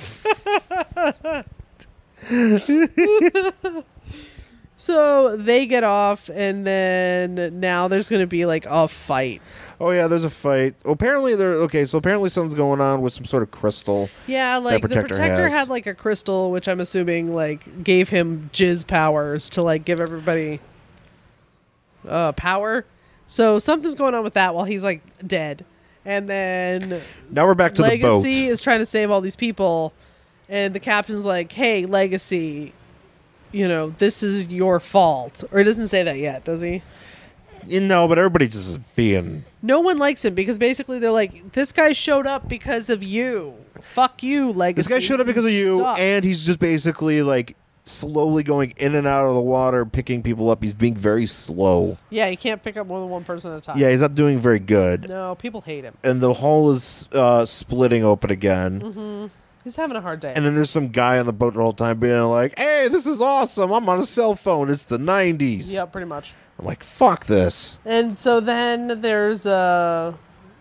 So they get off, and then now there's going to be like a fight. Oh yeah, there's a fight. Well, apparently there. Okay, so apparently something's going on with some sort of crystal. Yeah, like the Protector Protector has. had like a crystal, which I'm assuming like gave him jizz powers to like give everybody uh, power. So something's going on with that while he's like dead. And then Now we're back to Legacy the boat. is trying to save all these people, and the captain's like, "Hey, Legacy, you know, this is your fault." Or he doesn't say that yet, does he? You know, but everybody just is being. No one likes him because basically they're like, "This guy showed up because of you. Fuck you, Legacy. This guy showed up because of you, suck." and he's just basically like slowly going in and out of the water, picking people up. He's being very slow. Yeah, you can't pick up more than one person at a time. Yeah, he's not doing very good. No, people hate him. And the hull is uh, splitting open again. Mm-hmm. He's having a hard day. And then there's some guy on the boat the whole time being like, hey, this is awesome. I'm on a cell phone. It's the nineties. Yeah, pretty much. I'm like, fuck this. And so then there's uh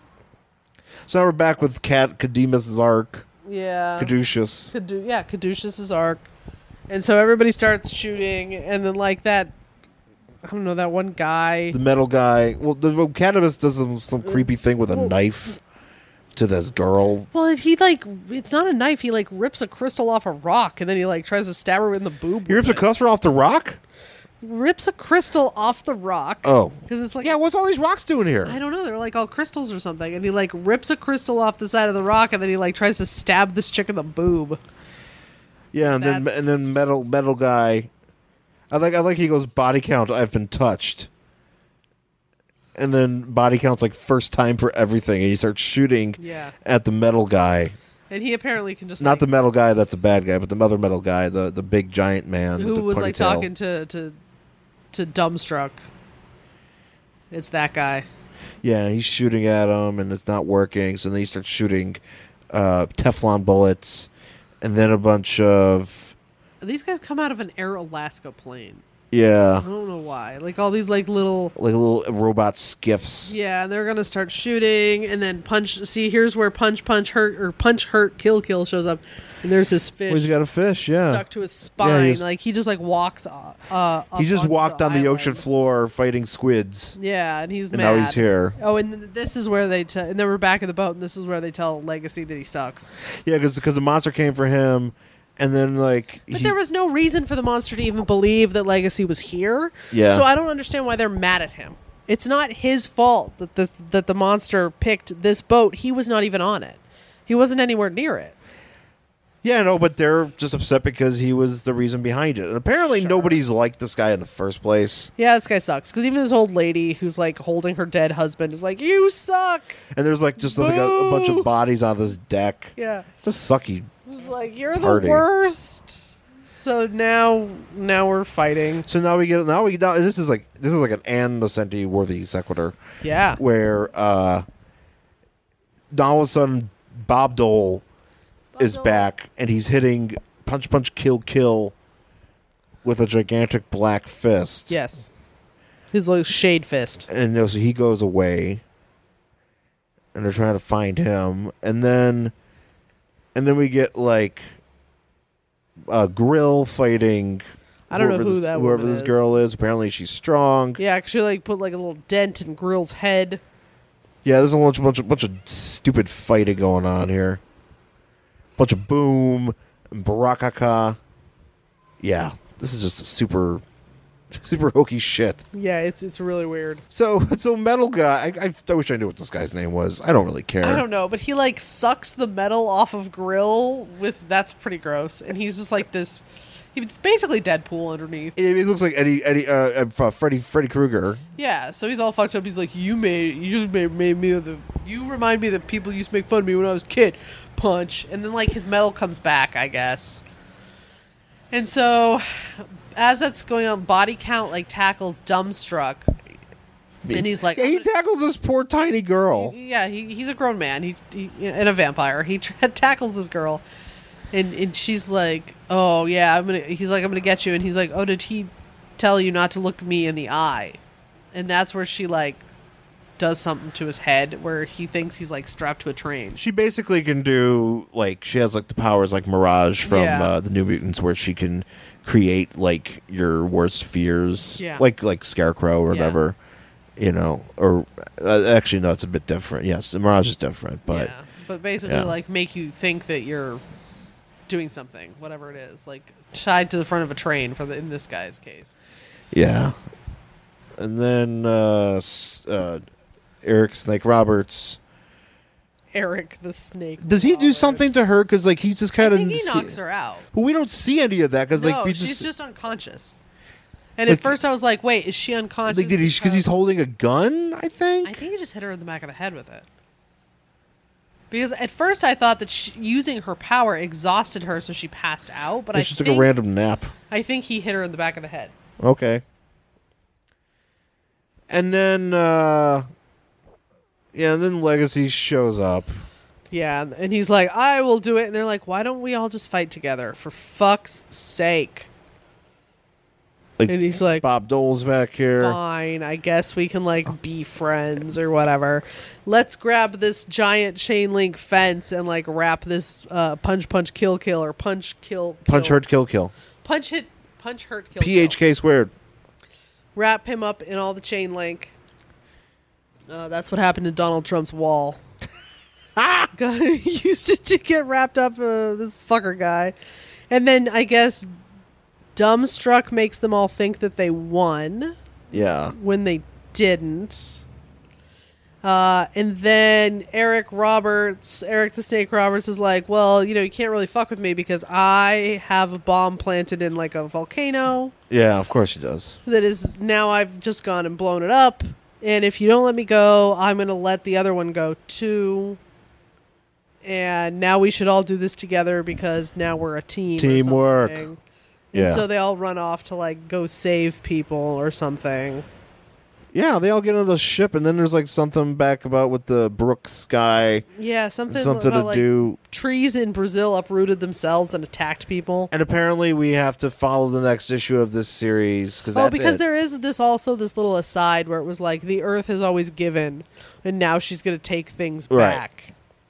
So now we're back with Cat Cademus' arc. yeah. Caduceus. Cadu- yeah, Caduceus' arc. And so everybody starts shooting, and then like that, I don't know, that one guy. The metal guy. Well, the Cademus does some, some creepy thing with a knife to this girl. Well, he like, it's not a knife. He like rips a crystal off a rock, and then he like tries to stab her in the boob. He rips a with it. cluster off the rock? Rips a crystal off the rock. Oh. Because it's like, Yeah, what's all these rocks doing here? I don't know. They're like all crystals or something. And he like rips a crystal off the side of the rock, and then he like tries to stab this chick in the boob. Yeah, and then That's- and then metal metal guy. I like I like he goes body count. I've been touched. And then body count's like first time for everything, and he starts shooting Yeah. at the metal guy. And he apparently can just Not like, the metal guy that's a bad guy, but the other metal guy, the the big giant man with who the was like ponytail. talking to to to Dumbstruck. It's that guy. Yeah, he's shooting at him, and it's not working. So then he starts shooting uh, Teflon bullets, and then a bunch of These guys come out of an Air Alaska plane. yeah, I don't know why. Like all these like little like little robot skiffs. yeah, they're gonna start shooting, and then punch. See, here's where punch, punch, hurt, or punch, hurt, kill, kill shows up, and there's this fish Well, he's got a fish. Yeah, stuck to his spine. he's- like he just like walks. Uh, uh, up he just onto walked on the ocean island. floor fighting squids, Yeah, and he's and mad. now he's here. Oh, and th- this is where they. T- and then we're back in the boat, and this is where they tell Legacy that he sucks. Yeah, because the monster came for him, and then like But he- there was no reason for the monster to even believe that Legacy was here. Yeah. So I don't understand why they're mad at him. It's not his fault that this that the monster picked this boat. He was not even on it. He wasn't anywhere near it. yeah, no, but they're just upset because he was the reason behind it, and apparently Sure. nobody's liked this guy in the first place. Yeah, this guy sucks. Because even this old lady who's like holding her dead husband is like, "You suck." And there's like just like a, a bunch Boo. of bodies on this deck. Yeah. It's a sucky. It's like you're Party. the worst. So now, now we're fighting. So now we get now we now this is like this is like an Anne Nocenti worthy sequitur Yeah. where uh now all of a sudden Bob Dole is Dole. back and he's hitting punch punch kill kill with a gigantic black fist. Yes. His little shade fist. And you know, so he goes away and they're trying to find him, and then and then we get like uh Grill fighting I don't know whoever who this, that whoever woman this is. girl is. Apparently she's strong. Yeah, actually, like put like a little dent in Grill's head. Yeah, there's a bunch, bunch, of, bunch of stupid fighting going on here. Bunch of boom and barakaka. Yeah, this is just a super, super hokey shit. Yeah, it's it's really weird. So, so metal guy. I, I, I wish I knew what this guy's name was. I don't really care. I don't know, but he like sucks the metal off of Grill with that's pretty gross, and he's just like this. It's basically Deadpool underneath. He, he looks like Eddie, Eddie, uh, uh, Freddy, Freddy Krueger. Yeah, so he's all fucked up. He's like, you made you made, made me the you remind me that people used to make fun of me when I was a kid. Punch, and then like his metal comes back, I guess. And so, as that's going on, Body Count like tackles Dumbstruck, and he's like, Yeah, he tackles this poor tiny girl. yeah, he, he's a grown man. He, he and a vampire. He tra- tackles this girl, and and she's like, "Oh yeah, I'm gonna." He's like, "I'm gonna get you," and he's like, "Oh, did he tell you not to look me in the eye?" And that's where she like does something to his head where he thinks he's like strapped to a train. She basically can do like she has like the powers like Mirage from Yeah. uh, the New Mutants, where she can create like your worst fears, Yeah. like like Scarecrow or Yeah. whatever, you know. Or uh, actually, no, it's a bit different. Yes, Mirage is different, but yeah, but basically yeah. like make you think that you're doing something, whatever it is, like tied to the front of a train for the in this guy's case. yeah. And then uh, s- uh, Eric Snake Roberts. Eric the Snake. Does he do Roberts. something to her? Because like he's just kind I of. think he knocks her out. But we don't see any of that because No, like we she's just. just unconscious. And Like- at first I was like, wait, is she unconscious? like, did he? Because he's holding a gun. I think. I think he just hit her in the back of the head with it. Because at first I thought that she, using her power exhausted her, so she passed out. But Yeah, I she think, took a random nap. I think he hit her in the back of the head. Okay. And then, uh, yeah, and then Legacy shows up. Yeah, and he's like, I will do it. And they're like, why don't we all just fight together? For fuck's sake. Like, And he's like, Bob Dole's back here. fine, I guess we can, like, be friends or whatever. Let's grab this giant chain link fence and, like, wrap this uh, punch, punch, kill, kill, or punch, kill, kill. Punch, hurt, kill, kill. Punch, hit, punch, hurt, kill, P H K kill. squared. Wrap him up in all the chain link. Uh, that's what happened to Donald Trump's wall. Guy used it to get wrapped up, uh, this fucker guy. And then, I guess, Dumbstruck makes them all think that they won. Yeah. When they didn't. Uh, and then Eric Roberts, Eric the Snake Roberts is like, well, you know, you can't really fuck with me because I have a bomb planted in like a volcano Yeah, of course he does. that is now I've just gone and blown it up. And if you don't let me go, I'm going to let the other one go too. And now we should all do this together because now we're a team. or Teamwork. something. And Yeah. so they all run off to like go save people or something. Yeah, they all get on the ship, and then there's like something back about with the Brooks guy. Yeah, something, Something about, to like, do. trees in Brazil uprooted themselves and attacked people. And apparently we have to follow the next issue of this series. Cause Oh, that's because it. there is this also this little aside where it was like the Earth has always given, and now she's going to take things Right. back.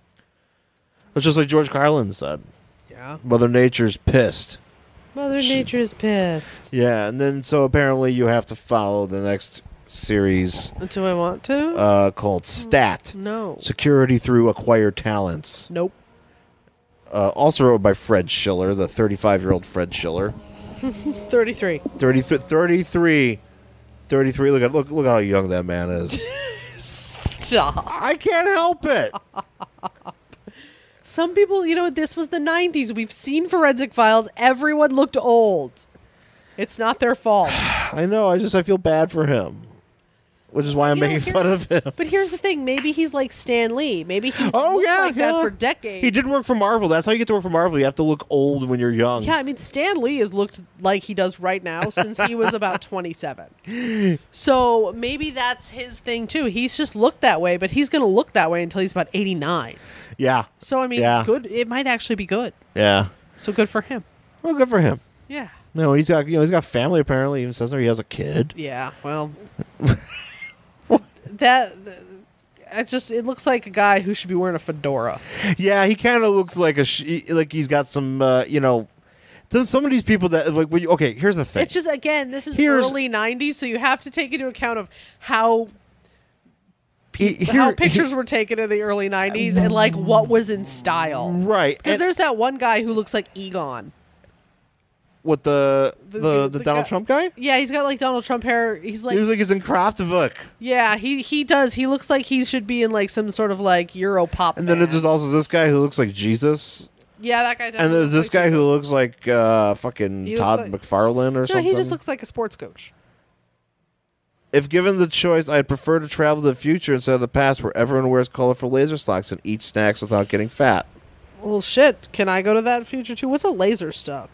It's just like George Carlin said. Yeah. Mother Nature's pissed. Mother Nature's pissed. Yeah, and then so apparently you have to follow the next series Do I want to? uh, called Stat. No. Security Through Acquired Talents. Nope. Uh, also wrote by Fred Schiller, the thirty-five-year-old Fred Schiller. thirty-three. thirty, thirty-three. thirty-three. Look at look look how young that man is. Stop. I can't help it. Some people, you know, this was the nineties. We've seen Forensic Files. Everyone looked old. It's not their fault. I know. I just I feel bad for him, which is why I'm You know, making here- fun of him. But here's the thing. Maybe he's like Stan Lee. Maybe he's Oh looked yeah, like yeah. that for decades. He did work for Marvel. That's how you get to work for Marvel. You have to look old when you're young. Yeah, I mean, Stan Lee has looked like he does right now since he was about twenty-seven. So maybe that's his thing, too. He's just looked that way, but he's going to look that way until he's about eighty-nine. Yeah. So, I mean, Yeah. good. It might actually be good. Yeah. So good for him. Well, good for him. Yeah. No, he's got you know he's got family. Apparently, he even says there he has a kid. Yeah, well, that, I just, it looks like a guy who should be wearing a fedora. Yeah, he kind of looks like a sh- like he's got some uh, you know. Some some of these people that like when you, okay. Here's the thing. It's just, again, this is Here's- early nineties, so you have to take into account of how He- here- how pictures were taken in the early nineties and like what was in style. right? Because and there's that one guy who looks like Egon. with the the, The- the, the Donald guy- Trump guy. Yeah, he's got like Donald Trump hair. He's like, He looks like he's in Kraftwerk. yeah, he he does. He looks like he should be in like some sort of like Euro pop. And then band. there's also this guy who looks like Jesus. yeah, that guy. And definitely there's this looks guy like who Jesus. looks like uh, fucking He looks Todd like- McFarlane or No, something. he just looks like a sports coach. If given the choice, I'd prefer to travel to the future instead of the past, where everyone wears colorful laser socks and eats snacks without getting fat. Well, shit. Can I go to that future too? What's a laser sock?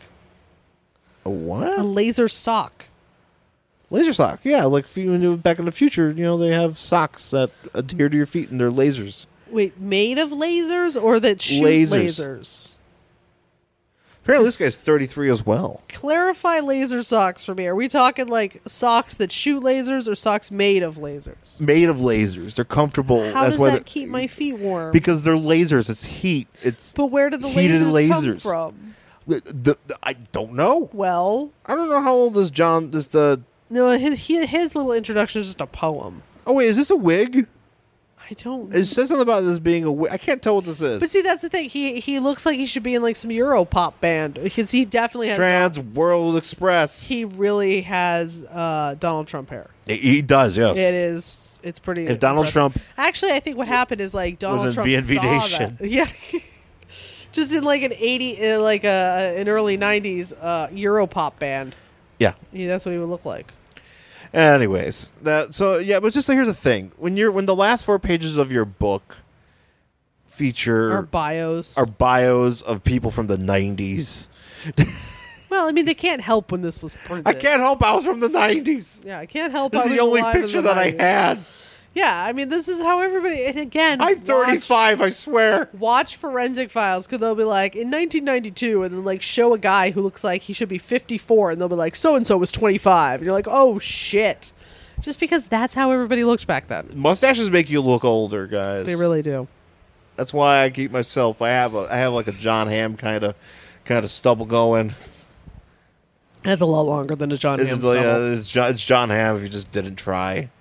A A what? laser sock. Laser sock? Yeah, like if you knew back in the future, you know they have socks that adhere to your feet and they're lasers. Wait, made of lasers or that shoot Lasers. lasers? Apparently, this guy's thirty-three as well. Clarify laser socks for me. Are we talking like socks that shoot lasers or socks made of lasers? Made of lasers, they're comfortable. How That's does why that they're- keep my feet warm? Because they're lasers. It's heat. It's but where did the heated lasers, come lasers. from? the, the, the- I don't know. Well, I don't know how old is John. This the. no, his his his little introduction is just a poem. Oh wait, is this a wig? I don't. It says something about this being a wig. I can't tell what this is. But see, that's the thing. He he looks like he should be in like some Euro pop band because he definitely has. Trans World Express. He really has uh, Donald Trump hair. He, he does, yes. It is. It's pretty. If Donald impressive. Trump Actually, I think what happened is like Donald in Trump V N V saw Nation. that. Yeah. Just in like an eighty, uh, like a an early nineties uh, Euro pop band. Yeah. Yeah, that's what he would look like. Anyways, that so yeah, but just here's the thing: when you're when the last four pages of your book feature Our bios. our bios of people from the nineties. Well, I mean, they can't help when this was printed. I can't help I was from the nineties. Yeah, I can't help. This I is was the only alive in picture the that I nineties. had. Yeah, I mean, this is how everybody. And again, I'm watch- thirty-five, I swear. Watch Forensic Files, because they'll be like, in nineteen ninety-two, and then like show a guy who looks like he should be fifty-four, and they'll be like, so and so was twenty-five, and you're like, oh shit, just because that's how everybody looked back then. Mustaches make you look older, guys. They really do. That's why I keep myself. I have a. I have like a John Hamm kind of, kind of stubble going. That's a lot longer than a John It's, Hamm like, stubble. uh, it's, John, it's John Hamm if you just didn't try.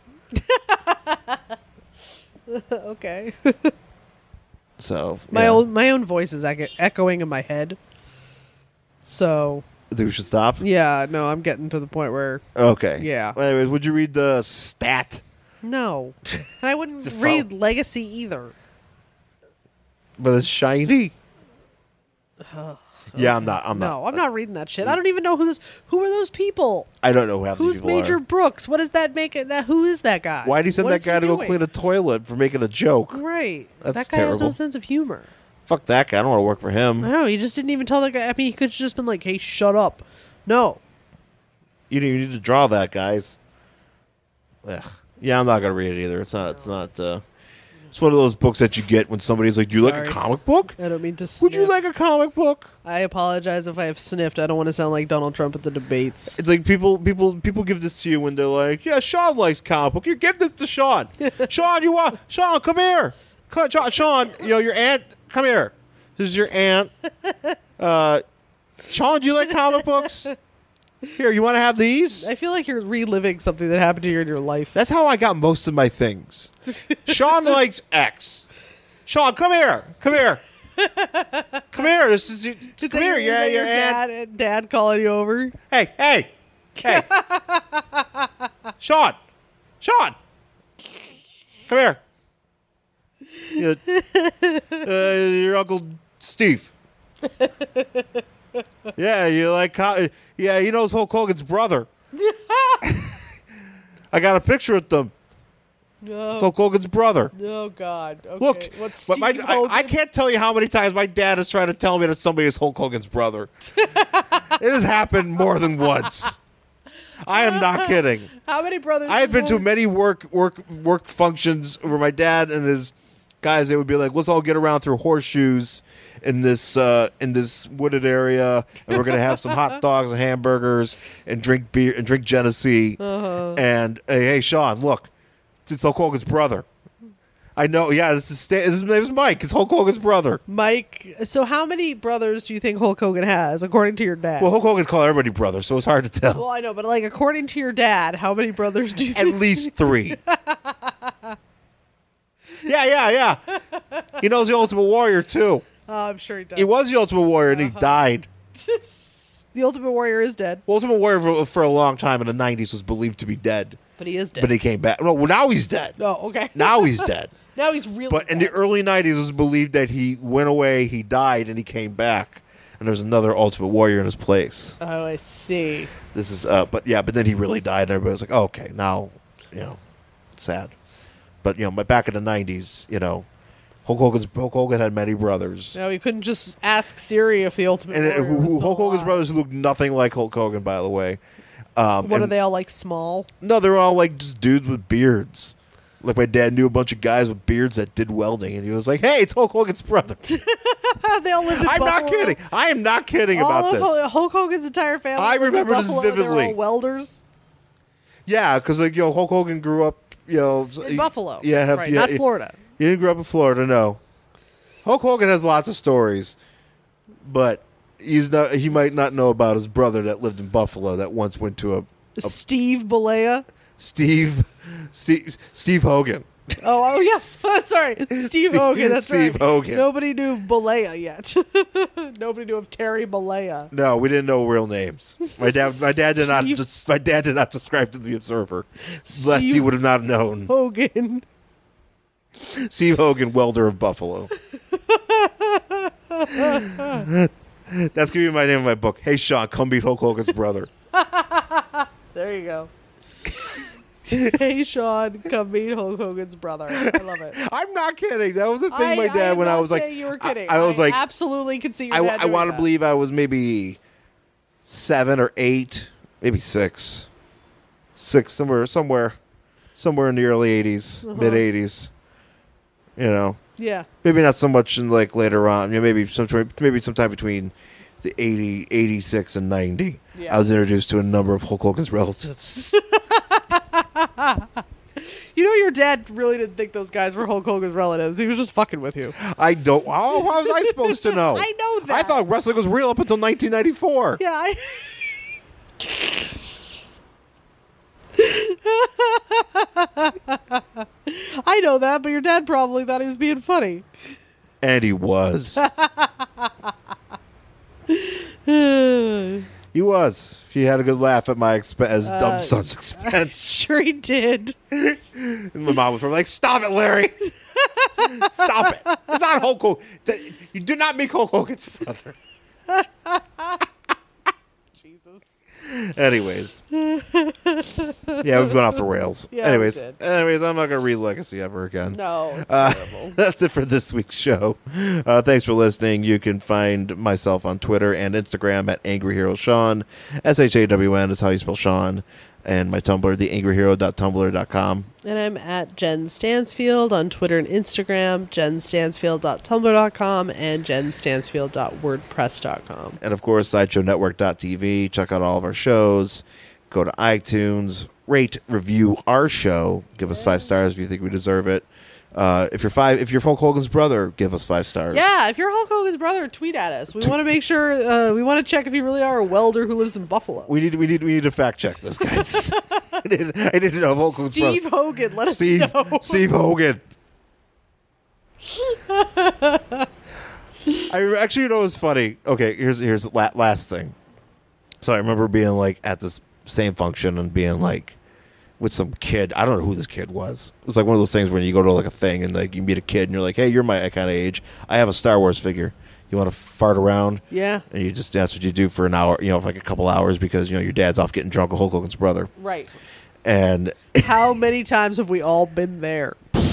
Okay. So my yeah. own my own voice is echo- echoing in my head. So I think we should stop. yeah, no, I'm getting to the point where Okay. Yeah. Well, anyways, would you read the stat? no, and I wouldn't It's a read foul. Legacy either. But it's shiny. Yeah, I'm not. I'm No, not. I'm not reading that shit. I don't even know who this. Who are those people? I don't know who half these Who's people Major are. Brooks? What does that make it? That who is that guy? Why did he send What that is he guy to go doing? clean a toilet for making a joke? Right. That's that guy has no terrible. sense of humor. Fuck that guy. I don't want to work for him. I know. He just didn't even tell that guy. I mean, he could have just been like, "Hey, shut up." No. You didn't even need to draw that, guys. Ugh. Yeah, I'm not gonna read it either. It's not. It's not. Uh, it's one of those books that you get when somebody's like, "Do you like Sorry. a comic book? I don't mean to. Would you sniff. like a comic book?" I apologize if I have sniffed. I don't want to sound like Donald Trump at the debates. It's like people, people, people give this to you when they're like, "Yeah, Sean likes comic book. You give this to Sean. Sean, you want Sean? Come here, come, Sean, Sean. You know your aunt. Come here. This is your aunt. Uh, Sean, do you like comic books? Here, you want to have these? I feel like you're reliving something that happened to you in your life. That's how I got most of my things. Sean likes X. Sean, come here. Come here. Come here. This is Is come that here. your- Yeah, is that your your aunt. dad, dad calling you over. Hey, hey, hey. Sean, Sean, come here. You- uh, your Uncle Steve. Yeah, you like? co- Yeah, he knows Hulk Hogan's brother. I got a picture with them. It's No. Hulk Hogan's brother. Oh God. Okay. Look, What's but Steve my, I, Hogan? I can't tell you how many times my dad is trying to tell me that somebody is Hulk Hogan's brother. It has happened more than once. I am not kidding. How many brothers? I have does been to Hulk- many work work work functions where my dad and his guys, they would be like, "Let's all get around through horseshoes in this uh, in this wooded area, and we're gonna have some hot dogs and hamburgers and drink beer and drink Genesee." Uh-huh. And hey, hey, Sean, look, it's Hulk Hogan's brother. I know. Yeah, this is Stan- his name is Mike. It's Hulk Hogan's brother. Mike. So how many brothers do you think Hulk Hogan has, according to your dad? Well, Hulk Hogan called everybody brother, so it's hard to tell. Well, I know, but like according to your dad, how many brothers do you At think? least three. Yeah, yeah, yeah. He knows the Ultimate Warrior too. Oh, I'm sure he does. He was the Ultimate Warrior, and he died. The Ultimate Warrior is dead, Well, Ultimate Warrior for, for a long time in the nineties was believed to be dead, but he is dead. but he came back. No, well, now he's dead. oh, okay. Now he's dead. now he's really. But in the dead. early nineties, it was believed that he went away, he died, and he came back, and there's another Ultimate Warrior in his place. Oh, I see. This is, uh, but yeah, but then he really died, and everybody was like, oh, okay, now, you know, it's sad. But you know, my- back in the nineties, you know, Hulk Hogan's Hulk Hogan had many brothers. No, you couldn't just ask Siri if the Ultimate And uh, Warrior who, was who, still Hulk Hogan's alive. brothers who looked nothing like Hulk Hogan, by the way. Um, What are and- they all like? Small. No, they were all like just dudes with beards. Like my dad knew a bunch of guys with beards that did welding, and he was like, "Hey, it's Hulk Hogan's brother." they all lived in I'm not Buffalo. kidding. I am not kidding all about of this. Hul- Hulk Hogan's entire family. I lived in remember this Buffalo. They were vividly. all welders Yeah, because like yo, Hulk Hogan grew up, you know, in Buffalo. Yeah, have, right, yeah, not yeah. Florida. He didn't grow up in Florida, no. Hulk Hogan has lots of stories, but he's not. He might not know about his brother that lived in Buffalo that once went to a, a Steve Balea. Steve, Steve, Steve Hogan. Oh, oh yes. Sorry, Steve Hogan. That's Steve right. Hogan. Nobody knew of Balea yet. Nobody knew of Terry Balea. No, we didn't know real names. My dad, my dad did not. Steve- Just, my dad did not subscribe to the Observer, lest he Steve- would have not known. Hogan. Steve Hogan, welder of Buffalo. That's gonna be my name of my book. Hey, Sean, come meet Hulk Hogan's brother. There you go. Hey, Sean, come meet Hulk Hogan's brother. I love it. I'm not kidding. That was the thing I, my dad, I am when I not was like, saying you were kidding. I, I was like, absolutely can see your I, dad I doing want to that. believe I was maybe seven or eight, maybe six, six somewhere, somewhere, somewhere in the early eighties, Uh-huh. mid eighties. You know, Yeah. maybe not so much in like later on. You know, maybe some maybe sometime between the eighty, eighty-six, and ninety. Yeah. I was introduced to a number of Hulk Hogan's relatives. You know, your dad really didn't think those guys were Hulk Hogan's relatives. He was just fucking with you. I don't. How, how was I supposed to know? I know that. I thought wrestling was real up until nineteen ninety-four. Yeah. I... I know that, but your dad probably thought he was being funny. And he was. He was. He had a good laugh at my expense, Uh, dumb son's expense. Sure he did. And my mom was probably like, "Stop it, Larry! Stop it! It's not Hulk Hogan. You do not make Hulk Hogan's brother." Jesus. Anyways, yeah, we've gone off the rails. Yeah, we anyways, did. anyways, I'm not gonna read Legacy ever again. No, it's Uh, terrible. that's it for this week's show. Uh, thanks for listening. You can find myself on Twitter and Instagram at Angry Hero Sean. S H A W N is how you spell Sean. And my Tumblr, the angry hero dot tumblr dot com. And I'm at Jen Stansfield on Twitter and Instagram, jen stansfield dot tumblr dot com, and jen stansfield dot wordpress dot com. And of course, sideshow network dot t v. Check out all of our shows. Go to iTunes, rate, review our show. Give us five stars if you think we deserve it. Uh, if you're five, if you're Hulk Hogan's brother, give us five stars. Yeah, if you're Hulk Hogan's brother, tweet at us. We want to make sure, uh, we want to check if you really are a welder who lives in Buffalo. We need, we need, we need to fact check this, guys. I didn't, I didn't know Hulk Hogan's brother. Steve Hogan, let Steve, us know. Steve Hogan. I actually, you know, what's funny. Okay, here's here's the la- last thing. So I remember being like at this same function and being like with some kid. I don't know who this kid was. It was like one of those things when you go to like a thing and like you meet a kid and you're like, "Hey, you're my kind of age. I have a Star Wars figure. You want to fart around?" Yeah, And you just that's what you do for an hour, you know, for like a couple hours because you know your dad's off getting drunk with Hulk Hogan's brother. right. And How many times have we all been there?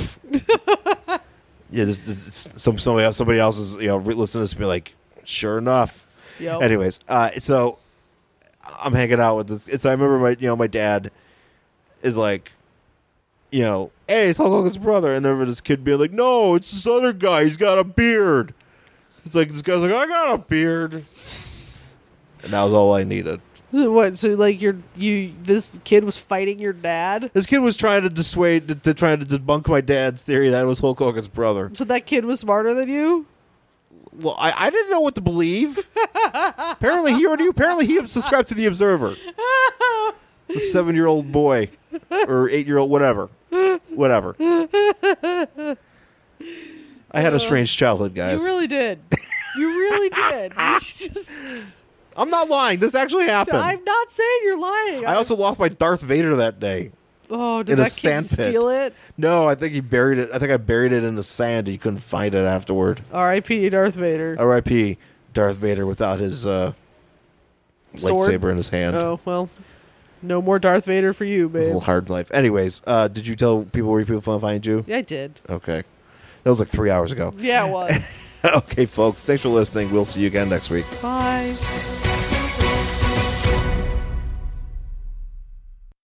yeah, this, this, some somebody else, somebody else is you know listening to this and be like, "Sure enough." Yep. Anyways, uh, so I'm hanging out with this. It's I remember my you know my dad is like, you know, "Hey, it's Hulk Hogan's brother," and I remember this kid being like, "No, it's this other guy. He's got a beard." It's like this guy's like, "I got a beard," and that was all I needed. So what? So like you're you? This kid was fighting your dad. This kid was trying to dissuade, to, to trying to debunk my dad's theory that it was Hulk Hogan's brother. So that kid was smarter than you. Well, I, I didn't know what to believe. apparently, he already apparently he subscribed to the Observer. The seven-year-old boy or eight-year-old, whatever, whatever. I had a strange childhood, guys. You really did. You really did. You just, I'm not lying. This actually happened. I'm not saying you're lying. I also lost my Darth Vader that day. oh, did in a that kid sand pit. steal it? No, I think he buried it. I think I buried it in the sand. And you couldn't find it afterward. R I P Darth Vader. R I P Darth Vader without his uh, Sword? lightsaber in his hand. Oh well, no more Darth Vader for you, It was a babe. little hard life. Anyways, uh, did you tell people where people can find you? Yeah, I did. Okay. That was like three hours ago. Yeah, it was. Okay, folks. Thanks for listening. We'll see you again next week. Bye.